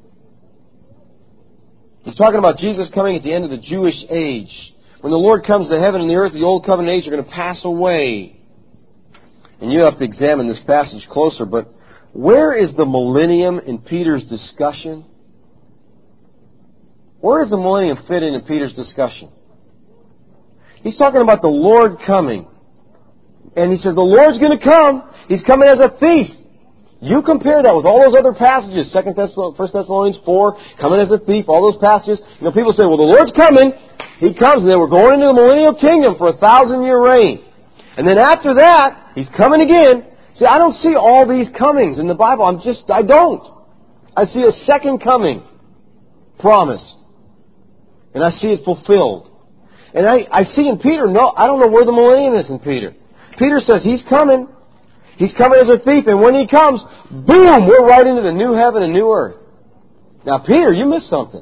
He's talking about Jesus coming at the end of the Jewish age. When the Lord comes, the heaven and the earth, the Old Covenant age, are going to pass away. And you have to examine this passage closer, but where is the millennium in Peter's discussion? Where does the millennium fit into Peter's discussion? He's talking about the Lord coming. And he says the Lord's going to come. He's coming as a thief. You compare that with all those other passages, Second Thessalonians, First Thessalonians four, coming as a thief, all those passages. You know, people say, well, the Lord's coming. He comes, and then we're going into the millennial kingdom for a thousand-year reign. And then after that, He's coming again. See, I don't see all these comings in the Bible. I'm just, I don't. I see a second coming promised. And I see it fulfilled. And I, I see in Peter, no, I don't know where the millennium is in Peter. Peter says He's coming. He's coming as a thief, and when He comes, boom, we're right into the new heaven and new earth. Now, Peter, you missed something.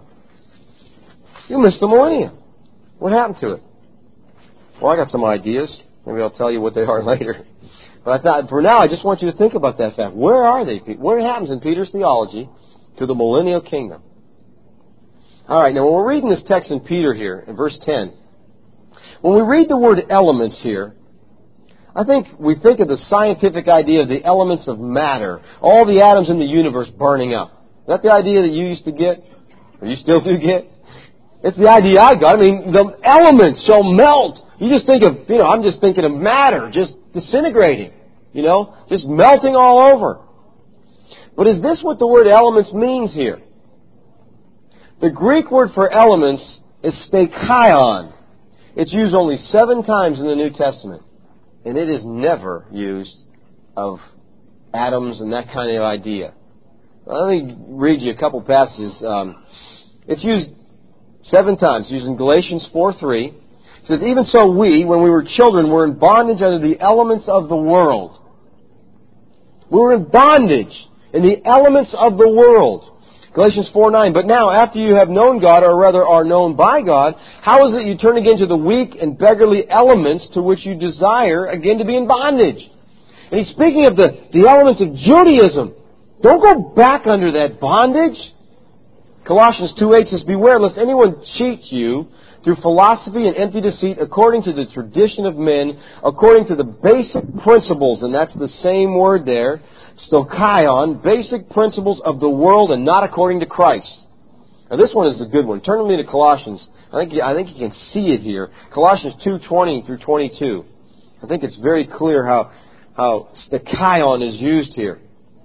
You missed the millennium. What happened to it? Well, I got some ideas. Maybe I'll tell you what they are later. But I thought, for now, I just want you to think about that fact. Where are they? What happens in Peter's theology to the millennial kingdom? All right, now when we're reading this text in Peter here, in verse ten, when we read the word elements here, I think we think of the scientific idea of the elements of matter, all the atoms in the universe burning up. Is that the idea that you used to get? Or you still do get? It's the idea I got. I mean, the elements shall melt. You just think of, you know, I'm just thinking of matter just disintegrating, you know, just melting all over. But is this what the word elements means here? The Greek word for elements is stakaion. It's used only seven times in the New Testament. And it is never used of atoms and that kind of idea. Let me read you a couple passages. Um, it's used seven times. It's used in Galatians four three. It says, Even so we, when we were children, were in bondage under the elements of the world. We were in bondage in the elements of the world. Galatians four nine, But now, after you have known God, or rather are known by God, how is it you turn again to the weak and beggarly elements to which you desire again to be in bondage? And he's speaking of the, the elements of Judaism. Don't go back under that bondage. Colossians two eight says, Beware lest anyone cheat you through philosophy and empty deceit, according to the tradition of men, according to the basic principles, and that's the same word there, stokaion, basic principles of the world and not according to Christ. Now this one is a good one. Turn with me to Colossians. I think, I think you can see it here. Colossians two twenty through twenty-two. I think it's very clear how, how stokaion is used here.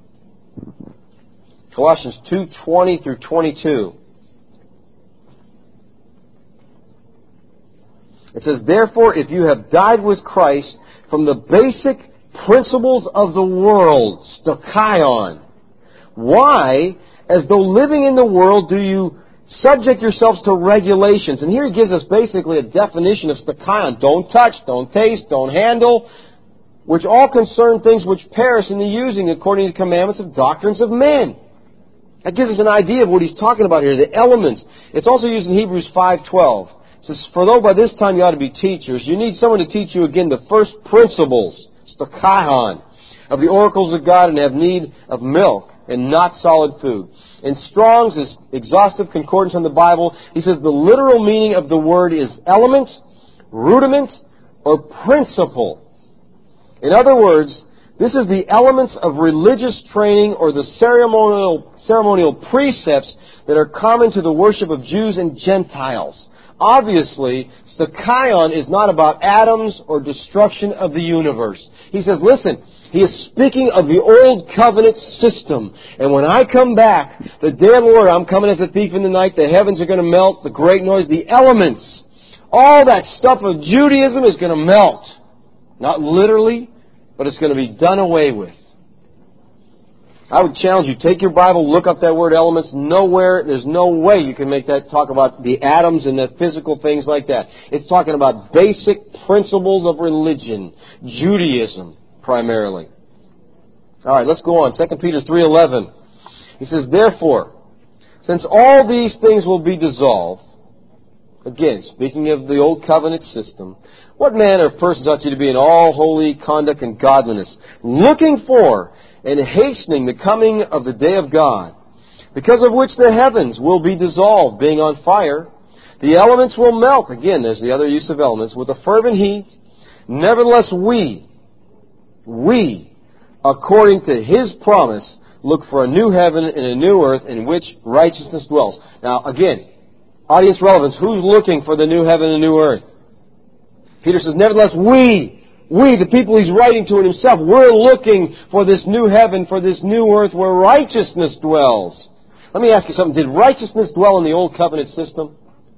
Colossians two twenty through twenty-two. It says, Therefore, if you have died with Christ from the basic principles of the world, stokaion, why, as though living in the world, do you subject yourselves to regulations? And here he gives us basically a definition of stokaion. Don't touch, don't taste, don't handle, which all concern things which perish in the using according to commandments of doctrines of men. That gives us an idea of what he's talking about here, the elements. It's also used in Hebrews five twelve. It says, For though by this time you ought to be teachers, you need someone to teach you again the first principles, stokaion, of the oracles of God and have need of milk and not solid food. In Strong's exhaustive concordance on the Bible, he says the literal meaning of the word is element, rudiment, or principle. In other words, this is the elements of religious training or the ceremonial, ceremonial precepts that are common to the worship of Jews and Gentiles. Obviously, Stachyon is not about atoms or destruction of the universe. He says, listen, he is speaking of the old covenant system. And when I come back, the day of the Lord, I'm coming as a thief in the night, the heavens are going to melt, the great noise, the elements, all that stuff of Judaism is going to melt. Not literally, but it's going to be done away with. I would challenge you, take your Bible, look up that word elements. Nowhere, there's no way you can make that talk about the atoms and the physical things like that. It's talking about basic principles of religion, Judaism primarily. All right, let's go on. Second Peter three eleven. He says, therefore, since all these things will be dissolved, again, speaking of the old covenant system, what manner of persons ought you to be in all holy conduct and godliness, looking for and hastening the coming of the day of God, because of which the heavens will be dissolved, being on fire. The elements will melt. Again, there's the other use of elements. With a fervent heat. Nevertheless, we, we, according to His promise, look for a new heaven and a new earth in which righteousness dwells. Now, again, audience relevance. Who's looking for the new heaven and new earth? Peter says, nevertheless, we, we, the people he's writing to in himself, we're looking for this new heaven, for this new earth where righteousness dwells. Let me ask you something. Did righteousness dwell in the old covenant system?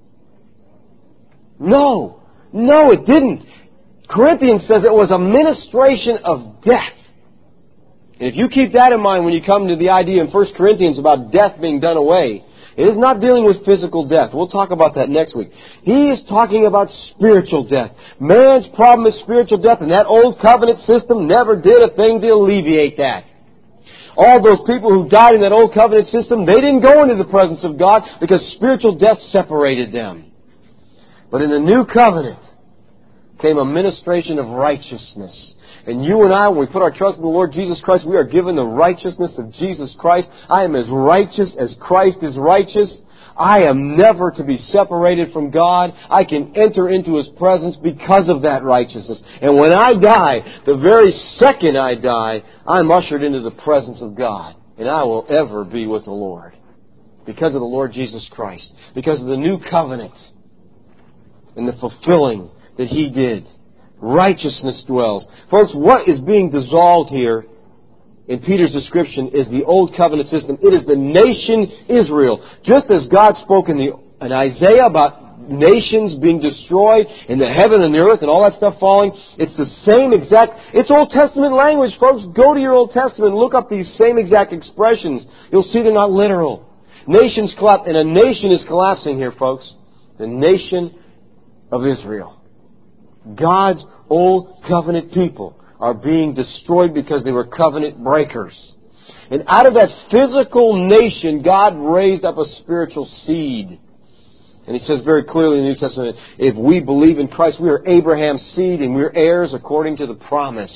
No. No, it didn't. Corinthians says it was a ministration of death. And if you keep that in mind when you come to the idea in First Corinthians about death being done away, it is not dealing with physical death. We'll talk about that next week. He is talking about spiritual death. Man's problem is spiritual death, and that old covenant system never did a thing to alleviate that. All those people who died in that old covenant system, they didn't go into the presence of God because spiritual death separated them. But in the new covenant came a ministration of righteousness. And you and I, when we put our trust in the Lord Jesus Christ, we are given the righteousness of Jesus Christ. I am as righteous as Christ is righteous. I am never to be separated from God. I can enter into His presence because of that righteousness. And when I die, the very second I die, I'm ushered into the presence of God. And I will ever be with the Lord. Because of the Lord Jesus Christ. Because of the new covenant. And the fulfilling that He did. Righteousness dwells. Folks, what is being dissolved here in Peter's description is the old covenant system. It is the nation Israel. Just as God spoke in, the, in Isaiah about nations being destroyed and the heaven and the earth and all that stuff falling, it's the same exact, it's Old Testament language, folks. Go to your Old Testament and look up these same exact expressions. You'll see they're not literal. Nations collapse, and a nation is collapsing here, folks. The nation of Israel. God's old covenant people are being destroyed because they were covenant breakers. And out of that physical nation, God raised up a spiritual seed. And He says very clearly in the New Testament, if we believe in Christ, we are Abraham's seed and we're heirs according to the promise.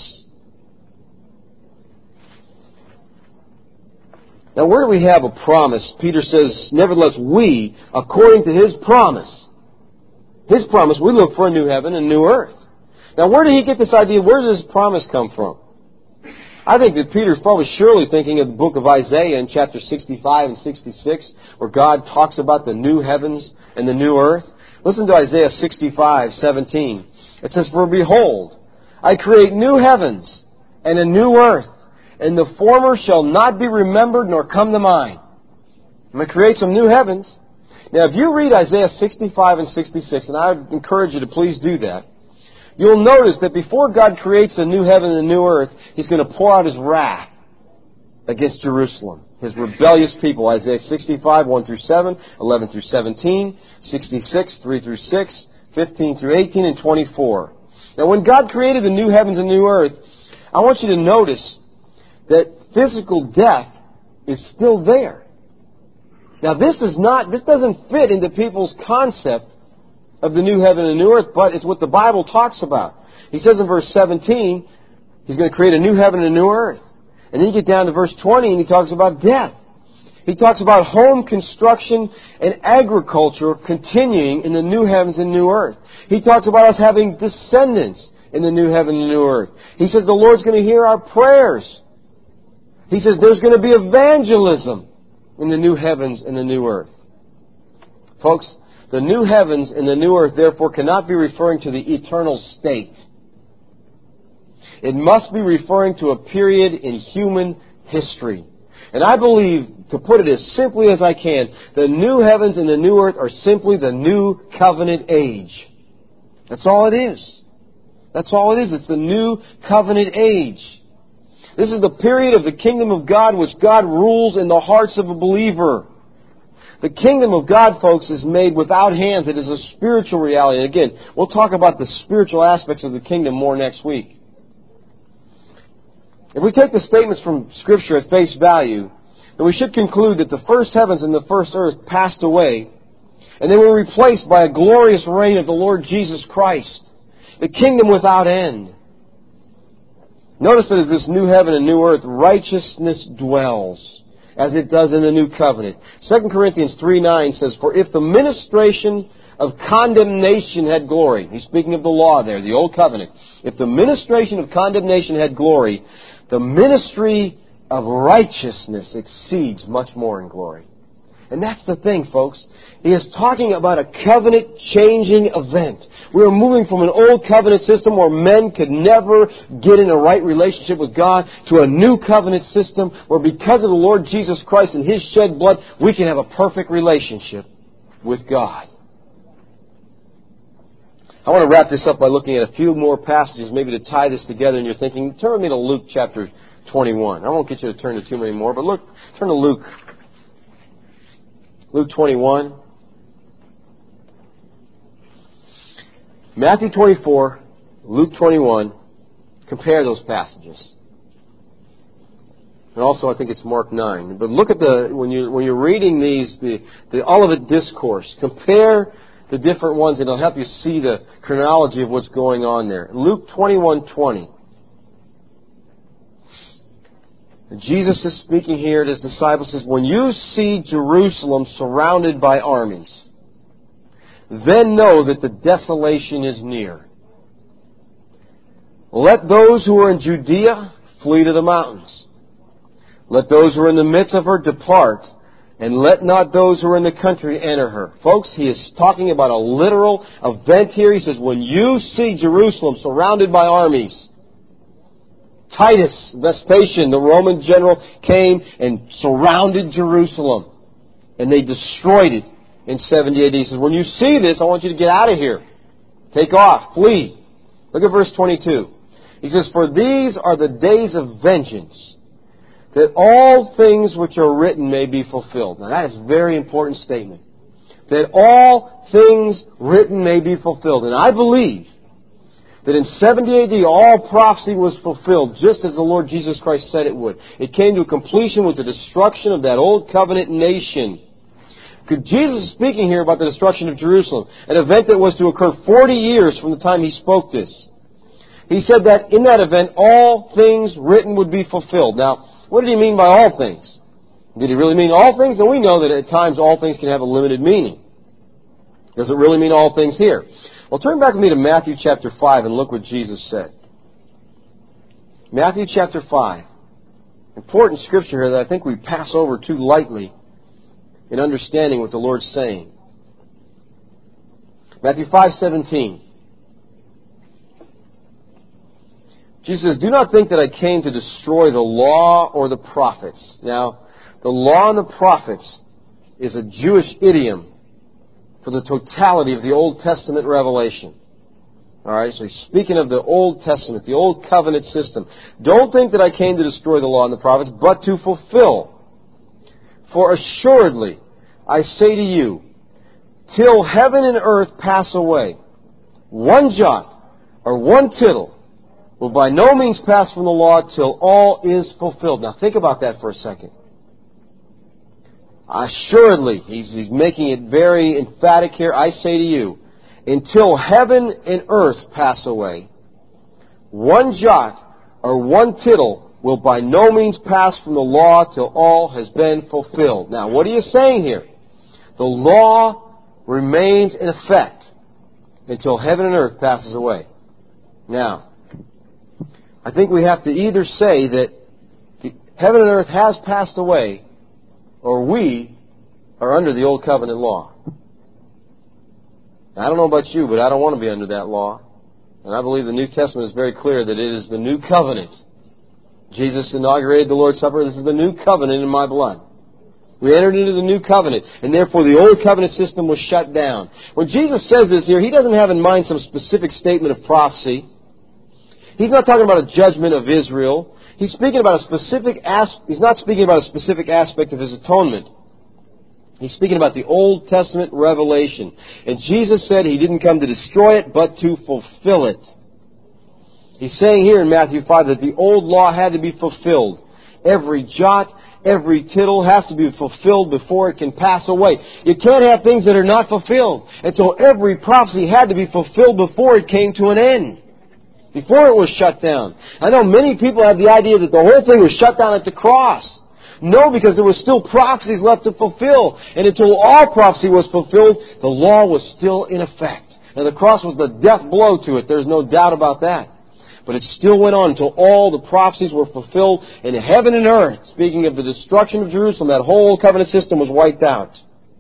Now, where do we have a promise? Peter says, nevertheless, we, according to His promise, His promise, we look for a new heaven and a new earth. Now, where did he get this idea? Where does this promise come from? I think that Peter's probably surely thinking of the book of Isaiah in chapter sixty-five and sixty-six, where God talks about the new heavens and the new earth. Listen to Isaiah sixty-five seventeen. It says, for behold, I create new heavens and a new earth, and the former shall not be remembered nor come to mind. I'm going to create some new heavens. Now, if you read Isaiah sixty-five and sixty-six, and I would encourage you to please do that, you'll notice that before God creates a new heaven and a new earth, He's going to pour out His wrath against Jerusalem, His rebellious people. Isaiah sixty-five, one through seven, eleven through seventeen, sixty-six, three through six, fifteen through eighteen, and twenty-four. Now, when God created the new heavens and new earth, I want you to notice that physical death is still there. Now, this is not, this doesn't fit into people's concept of the new heaven and new earth, but it's what the Bible talks about. He says in verse seventeen, He's going to create a new heaven and a new earth. And then you get down to verse twenty and he talks about death. He talks about home construction and agriculture continuing in the new heavens and new earth. He talks about us having descendants in the new heaven and new earth. He says the Lord's going to hear our prayers. He says there's going to be evangelism in the new heavens and the new earth. Folks, the new heavens and the new earth therefore cannot be referring to the eternal state. It must be referring to a period in human history. And I believe, to put it as simply as I can, the new heavens and the new earth are simply the new covenant age. That's all it is. That's all it is. It's the new covenant age. This is the period of the kingdom of God which God rules in the hearts of a believer. The kingdom of God, folks, is made without hands. It is a spiritual reality. And again, we'll talk about the spiritual aspects of the kingdom more next week. If we take the statements from Scripture at face value, then we should conclude that the first heavens and the first earth passed away, and they were replaced by a glorious reign of the Lord Jesus Christ, the kingdom without end. Notice that as this new heaven and new earth, righteousness dwells, as it does in the new covenant. Second Corinthians three nine says, "For if the ministration of condemnation had glory," he's speaking of the law there, the old covenant, "if the ministration of condemnation had glory, the ministry of righteousness exceeds much more in glory." And that's the thing, folks. He is talking about a covenant-changing event. We are moving from an old covenant system where men could never get in a right relationship with God to a new covenant system where because of the Lord Jesus Christ and His shed blood, we can have a perfect relationship with God. I want to wrap this up by looking at a few more passages, maybe to tie this together in your thinking. Turn with me to Luke chapter twenty-one. I won't get you to turn to too many more, but look, turn to Luke. Luke twenty-one. Matthew twenty-four, Luke twenty-one. Compare those passages. And also, I think it's Mark nine. But look at the, when you when you're reading these, the, the Olivet Discourse, compare the different ones, and it'll help you see the chronology of what's going on there. Luke twenty-one twenty. Jesus is speaking here to His disciples. Says, "When you see Jerusalem surrounded by armies, then know that the desolation is near. Let those who are in Judea flee to the mountains. Let those who are in the midst of her depart, and let not those who are in the country enter her." Folks, he is talking about a literal event here. He says, when you see Jerusalem surrounded by armies, Titus, Vespasian, the Roman general, came and surrounded Jerusalem, and they destroyed it in seventy A D. He says, when you see this, I want you to get out of here. Take off, flee. Look at verse twenty-two. He says, "For these are the days of vengeance, that all things which are written may be fulfilled." Now that is a very important statement. That all things written may be fulfilled. And I believe that in seventy A D all prophecy was fulfilled just as the Lord Jesus Christ said it would. It came to a completion with the destruction of that old covenant nation. Because Jesus is speaking here about the destruction of Jerusalem, an event that was to occur forty years from the time He spoke this. He said that in that event all things written would be fulfilled. Now, what did He mean by all things? Did He really mean all things? And we know that at times all things can have a limited meaning. Does it really mean all things here? Well, turn back with me to Matthew chapter five and look what Jesus said. Matthew chapter five. Important scripture here that I think we pass over too lightly in understanding what the Lord's saying. Matthew five seventeen. Jesus says, "Do not think that I came to destroy the law or the prophets." Now, the law and the prophets is a Jewish idiom for the totality of the Old Testament revelation. All right, so he's speaking of the Old Testament, the Old Covenant system. "Don't think that I came to destroy the law and the prophets, but to fulfill. For assuredly, I say to you, till heaven and earth pass away, one jot or one tittle will by no means pass from the law till all is fulfilled." Now think about that for a second. Assuredly, he's, he's making it very emphatic here. "I say to you, until heaven and earth pass away, one jot or one tittle will by no means pass from the law till all has been fulfilled. Now, what are you saying here? The law remains in effect until heaven and earth passes away. Now, I think we have to either say that the heaven and earth has passed away, or we are under the old covenant law. Now, I don't know about you, but I don't want to be under that law. And I believe the New Testament is very clear that it is the new covenant. Jesus inaugurated the Lord's Supper. This is the new covenant in my blood. We entered into the new covenant, and therefore the old covenant system was shut down. When Jesus says this here, He doesn't have in mind some specific statement of prophecy. He's not talking about a judgment of Israel. He's speaking about a specific as- He's not speaking about a specific aspect of His atonement. He's speaking about the Old Testament revelation. And Jesus said He didn't come to destroy it, but to fulfill it. He's saying here in Matthew five that the old law had to be fulfilled. Every jot, every tittle has to be fulfilled before it can pass away. You can't have things that are not fulfilled. And so every prophecy had to be fulfilled before it came to an end. Before it was shut down. I know many people have the idea that the whole thing was shut down at the cross. No, because there were still prophecies left to fulfill. And until all prophecy was fulfilled, the law was still in effect. Now the cross was the death blow to it. There's no doubt about that. But it still went on until all the prophecies were fulfilled, and heaven and earth, speaking of the destruction of Jerusalem, that whole covenant system was wiped out.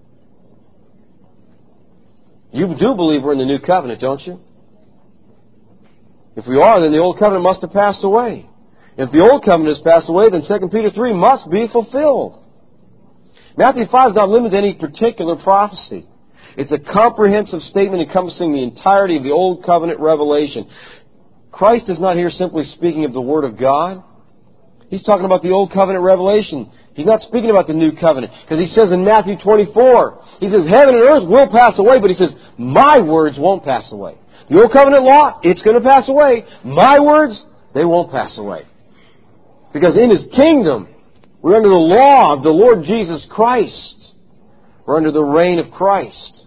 You do believe we're in the new covenant, don't you? If we are, then the old covenant must have passed away. If the old covenant has passed away, then Second Peter three must be fulfilled. Matthew five is not limited to any particular prophecy. It's a comprehensive statement encompassing the entirety of the old covenant revelation. Christ is not here simply speaking of the Word of God. He's talking about the Old Covenant revelation. He's not speaking about the New Covenant. Because He says in Matthew twenty-four, He says, heaven and earth will pass away, but He says, my words won't pass away. The Old Covenant law, it's going to pass away. My words, they won't pass away. Because in His kingdom, we're under the law of the Lord Jesus Christ. We're under the reign of Christ.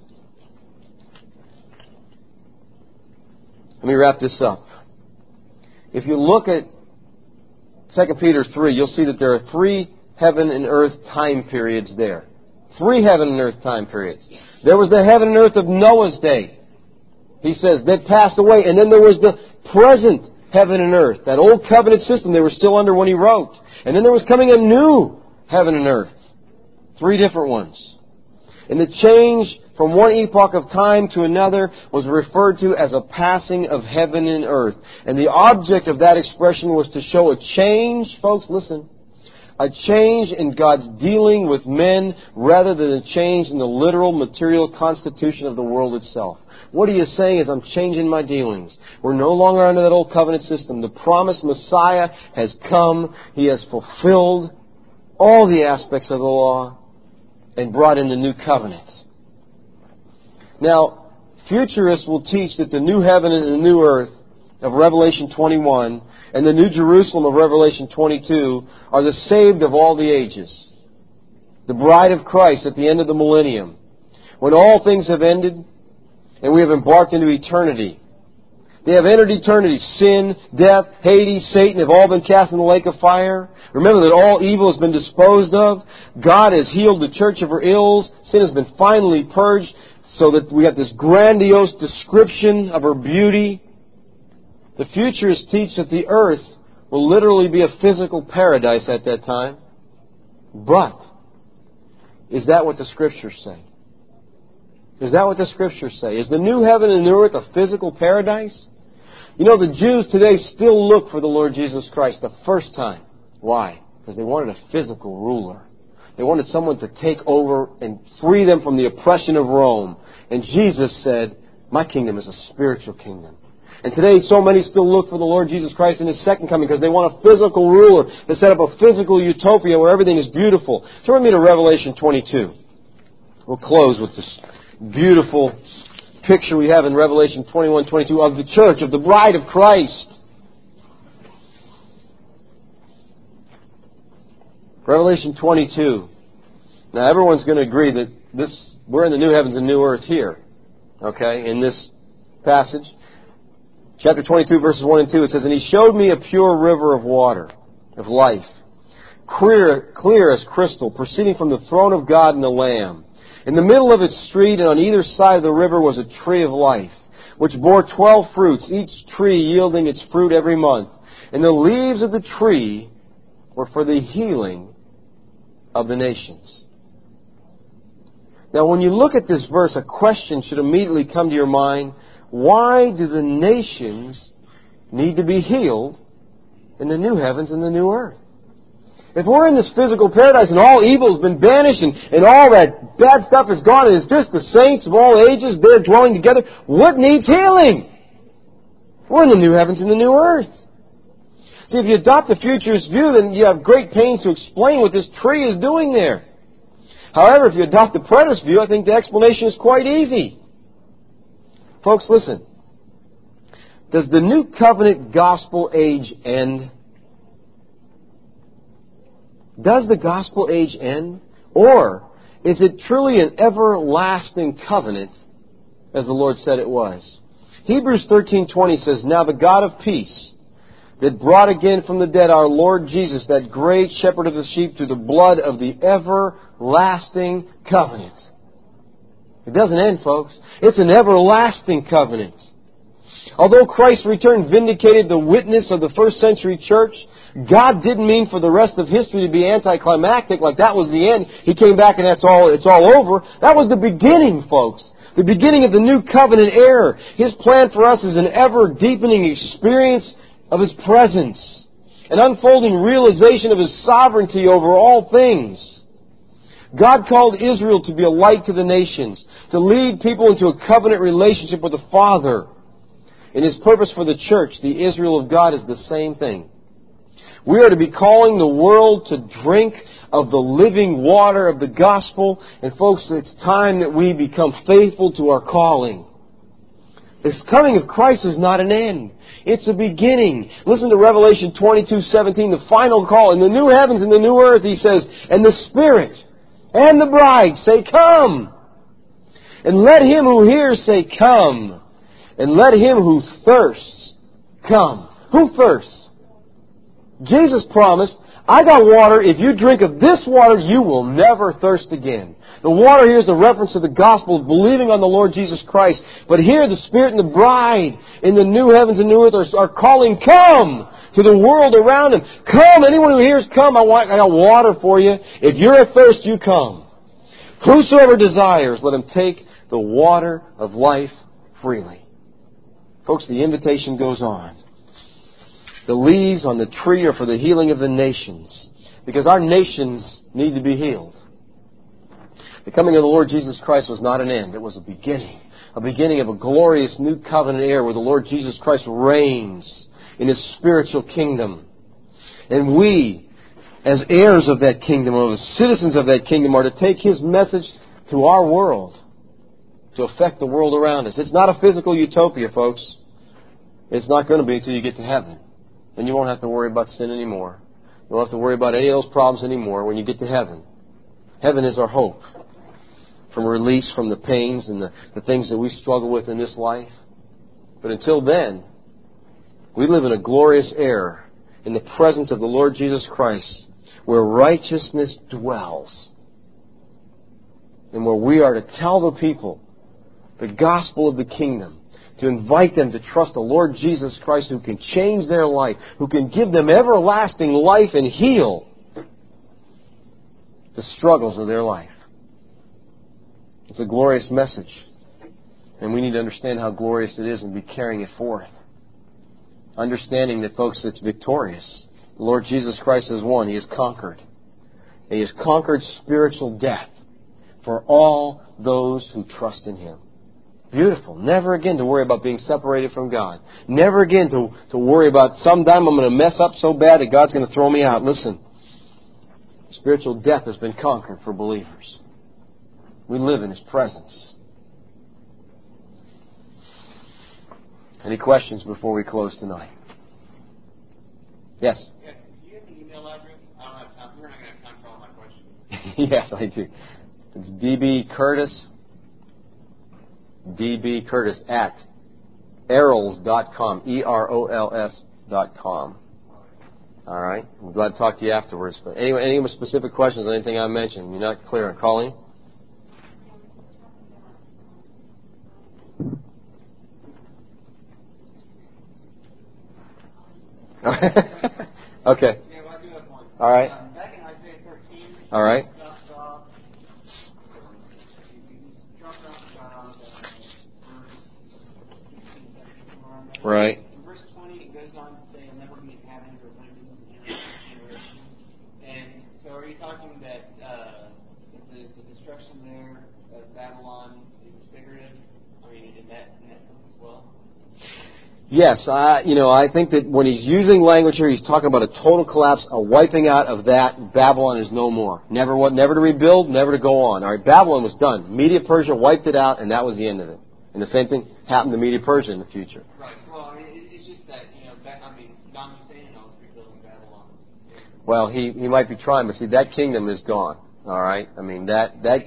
Let me wrap this up. If you look at Second Peter three, you'll see that there are three heaven and earth time periods there. Three heaven and earth time periods. There was the heaven and earth of Noah's day. He says that passed away. And then there was the present heaven and earth. That old covenant system they were still under when he wrote. And then there was coming a new heaven and earth. Three different ones. And the change from one epoch of time to another was referred to as a passing of heaven and earth. And the object of that expression was to show a change, folks, listen, a change in God's dealing with men rather than a change in the literal material constitution of the world itself. What He is saying is, I'm changing my dealings. We're no longer under that old covenant system. The promised Messiah has come. He has fulfilled all the aspects of the law and brought in the new covenant. Now, futurists will teach that the new heaven and the new earth of Revelation twenty-one and the new Jerusalem of Revelation twenty-two are the saved of all the ages. The bride of Christ at the end of the millennium. When all things have ended and we have embarked into eternity. They have entered eternity. Sin, death, Hades, Satan have all been cast in the lake of fire. Remember that all evil has been disposed of. God has healed the church of her ills. Sin has been finally purged so that we have this grandiose description of her beauty. The futurists teach that the earth will literally be a physical paradise at that time. But, is that what the Scriptures say? Is that what the Scriptures say? Is the new heaven and new earth a physical paradise? You know, the Jews today still look for the Lord Jesus Christ the first time. Why? Because they wanted a physical ruler. They wanted someone to take over and free them from the oppression of Rome. And Jesus said, my kingdom is a spiritual kingdom. And today so many still look for the Lord Jesus Christ in His second coming because they want a physical ruler to set up a physical utopia where everything is beautiful. Turn with me to Revelation twenty-two. We'll close with this beautiful picture we have in Revelation twenty-one twenty-two of the church, of the bride of Christ. Revelation twenty-two. Now everyone's going to agree that this we're in the new heavens and new earth here. Okay, in this passage. Chapter twenty-two, verses one and two, it says, "And He showed me a pure river of water, of life, clear, clear as crystal, proceeding from the throne of God and the Lamb. In the middle of its street and on either side of the river was a tree of life, which bore twelve fruits, each tree yielding its fruit every month. And the leaves of the tree were for the healing of the nations." Now, when you look at this verse, a question should immediately come to your mind. Why do the nations need to be healed in the new heavens and the new earth? If we're in this physical paradise and all evil has been banished and, and all that bad stuff is gone and it's just the saints of all ages, they're dwelling together, what needs healing? We're in the new heavens and the new earth. See, if you adopt the futurist view, then you have great pains to explain what this tree is doing there. However, if you adopt the preterist view, I think the explanation is quite easy. Folks, listen. Does the new covenant gospel age end? Does the gospel age end? Or is it truly an everlasting covenant, as the Lord said it was? Hebrews thirteen twenty says, "Now the God of peace, that brought again from the dead our Lord Jesus, that great shepherd of the sheep, through the blood of the everlasting covenant." It doesn't end, folks. It's an everlasting covenant. Although Christ's return vindicated the witness of the first century church, God didn't mean for the rest of history to be anticlimactic, like that was the end. He came back and that's all, it's all over. That was the beginning, folks. The beginning of the new covenant era. His plan for us is an ever-deepening experience of His presence, an unfolding realization of His sovereignty over all things. God called Israel to be a light to the nations, to lead people into a covenant relationship with the Father. And His purpose for the church, the Israel of God, is the same thing. We are to be calling the world to drink of the living water of the gospel. And folks, it's time that we become faithful to our calling. This coming of Christ is not an end. It's a beginning. Listen to Revelation twenty-two seventeen, the final call. "In the new heavens and the new earth," He says, "and the Spirit and the bride say, 'Come.' And let him who hears say, 'Come.' And let him who thirsts come." Who thirsts? Jesus promised, "I got water. If you drink of this water, you will never thirst again." The water here is a reference to the gospel of believing on the Lord Jesus Christ. But here the Spirit and the bride in the new heavens and new earth are, are calling, "Come!" to the world around them. "Come! Anyone who hears, come. I, want, I got water for you. If you're athirst, you come. Whosoever desires, let him take the water of life freely." Folks, the invitation goes on. The leaves on the tree are for the healing of the nations, because our nations need to be healed. The coming of the Lord Jesus Christ was not an end. It was a beginning. A beginning of a glorious new covenant era where the Lord Jesus Christ reigns in His spiritual kingdom. And we, as heirs of that kingdom, as citizens of that kingdom, are to take His message to our world, to affect the world around us. It's not a physical utopia, folks. It's not going to be until you get to heaven. Then you won't have to worry about sin anymore. You won't have to worry about any of those problems anymore when you get to heaven. Heaven is our hope, from release from the pains and the, the things that we struggle with in this life. But until then, we live in a glorious era in the presence of the Lord Jesus Christ, where righteousness dwells, and where we are to tell the people the gospel of the kingdom, to invite them to trust the Lord Jesus Christ, who can change their life, who can give them everlasting life and heal the struggles of their life. It's a glorious message, and we need to understand how glorious it is and be carrying it forth. Understanding that, folks, it's victorious. The Lord Jesus Christ has won. He has conquered. He has conquered spiritual death for all those who trust in Him. Beautiful. Never again to worry about being separated from God. Never again to, to worry about sometime I'm going to mess up so bad that God's going to throw me out. Listen, spiritual death has been conquered for believers. We live in His presence. Any questions before we close tonight? Yes? Yeah, do you have the email address? I don't have time. We're not going to have time for all my questions. Yes, I do. It's D B Curtis. D B Curtis at erols dot com. E R O L S dot com. All right? I'm glad to talk to you afterwards. But anyway, any specific questions on anything I mentioned? You're not clear on Colleen? Okay. Yeah, well, I do have one. All right. Um, back in Isaiah thirteen. All right. Stuff, uh, you dropped off about uh, verse sixteen, seventeen, somewhere around there. Right. In verse twenty, it goes on to say, "You'll never be inhabited or lived in generation." And so, are you talking that uh, the, the destruction there of Babylon is figurative? I mean, in that in that sense as well. Yes, I, you know, I think that when he's using language here, he's talking about a total collapse, a wiping out of that. Babylon is no more. Never, never to rebuild, never to go on. All right, Babylon was done. Media-Persia wiped it out, and that was the end of it. And the same thing happened to Media-Persia in the future. Right. Well, I mean, it's just that, you know, that, I mean, Saddam Hussein was rebuilding Babylon. Well, he, he might be trying, but see, that kingdom is gone. All right? I mean, that... that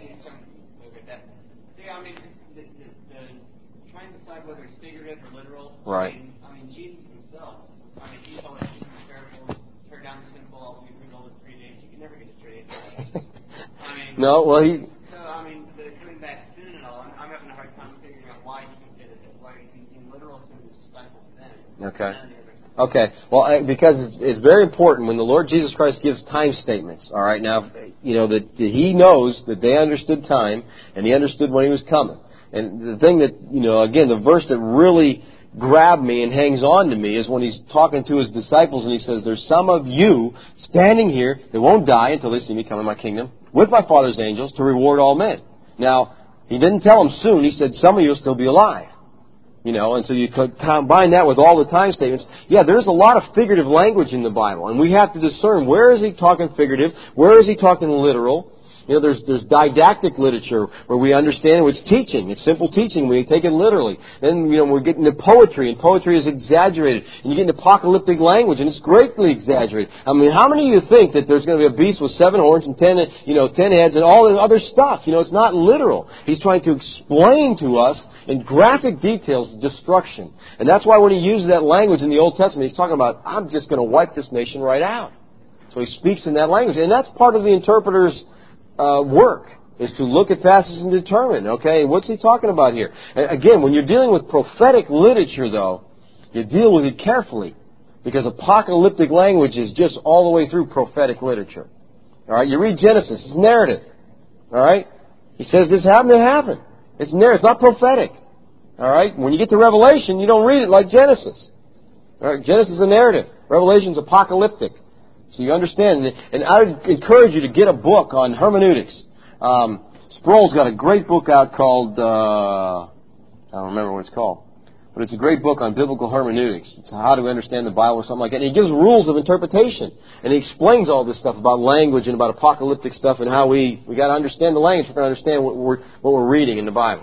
See, I mean, the, the, the, trying to decide whether it's figurative or literal. Right. I mean, I mean, Jesus himself, I mean, he told us in the parables, tear down the temple, I'll rebuild it in three days. You can never get a straight answer. I mean... No, well, he... So, I mean, the, coming back soon and all, I'm, I'm having a hard time figuring out why he can say that, why he can be literal to his disciples then. Okay. Okay. Well, I, because it's, it's very important when the Lord Jesus Christ gives time statements. All right. Now, you know that, that He knows that they understood time, and He understood when He was coming. And the thing that, you know, again, the verse that really grabbed me and hangs on to me is when He's talking to His disciples, and He says, "There's some of you standing here that won't die until they see me come in my kingdom with my Father's angels to reward all men." Now, He didn't tell them soon. He said, "Some of you will still be alive." You know, and so you could combine that with all the time statements. Yeah, there's a lot of figurative language in the Bible, and we have to discern where is he talking figurative, where is he talking literal. You know, there's there's didactic literature where we understand it's teaching. It's simple teaching. We take it literally. Then, you know, we get into poetry, and poetry is exaggerated. And you get into apocalyptic language, and it's greatly exaggerated. I mean, how many of you think that there's going to be a beast with seven horns and ten, you know, ten heads and all this other stuff? You know, it's not literal. He's trying to explain to us in graphic details destruction. And that's why when he uses that language in the Old Testament, he's talking about, I'm just going to wipe this nation right out. So he speaks in that language. And that's part of the interpreter's Uh, work, is to look at passages and determine, okay, what's he talking about here? And again, when you're dealing with prophetic literature, though, you deal with it carefully, because apocalyptic language is just all the way through prophetic literature. All right, you read Genesis, it's narrative. All right, he says this happened, it happened. It's narrative, it's not prophetic. All right, when you get to Revelation, you don't read it like Genesis. All right, Genesis is a narrative, Revelation's apocalyptic. So you understand, and I would encourage you to get a book on hermeneutics. Um, Sproul's got a great book out called, uh, I don't remember what it's called, but it's a great book on biblical hermeneutics. It's how to understand the Bible or something like that. And he gives rules of interpretation, and he explains all this stuff about language and about apocalyptic stuff and how we we got to understand the language. We're going to understand what we're what we're reading in the Bible.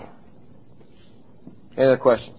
Any other questions?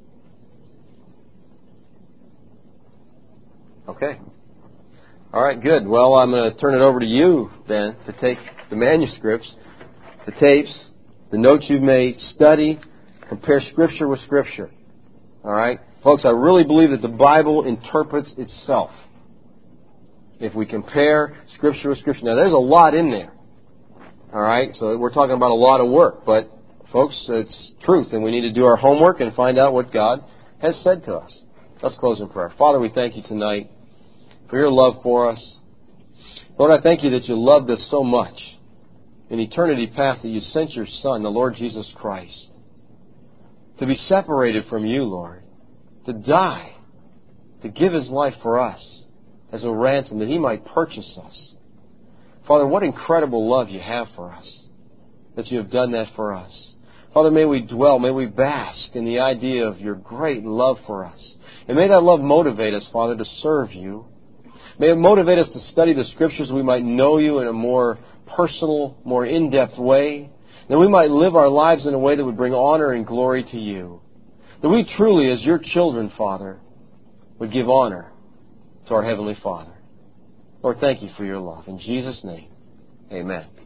Okay. All right, good. Well, I'm going to turn it over to you then to take the manuscripts, the tapes, the notes you've made, study, compare Scripture with Scripture. All right? Folks, I really believe that the Bible interprets itself if we compare Scripture with Scripture. Now, there's a lot in there. All right? So we're talking about a lot of work. But, folks, it's truth, and we need to do our homework and find out what God has said to us. Let's close in prayer. Father, we thank you tonight for your love for us. Lord, I thank you that you loved us so much in eternity past that you sent your Son, the Lord Jesus Christ, to be separated from you, Lord, to die, to give his life for us as a ransom that he might purchase us. Father, what incredible love you have for us, that you have done that for us. Father, may we dwell, may we bask in the idea of your great love for us. And may that love motivate us, Father, to serve you. May it motivate us to study the Scriptures so we might know you in a more personal, more in-depth way. That we might live our lives in a way that would bring honor and glory to you. That we truly, as your children, Father, would give honor to our Heavenly Father. Lord, thank you for your love. In Jesus' name, amen.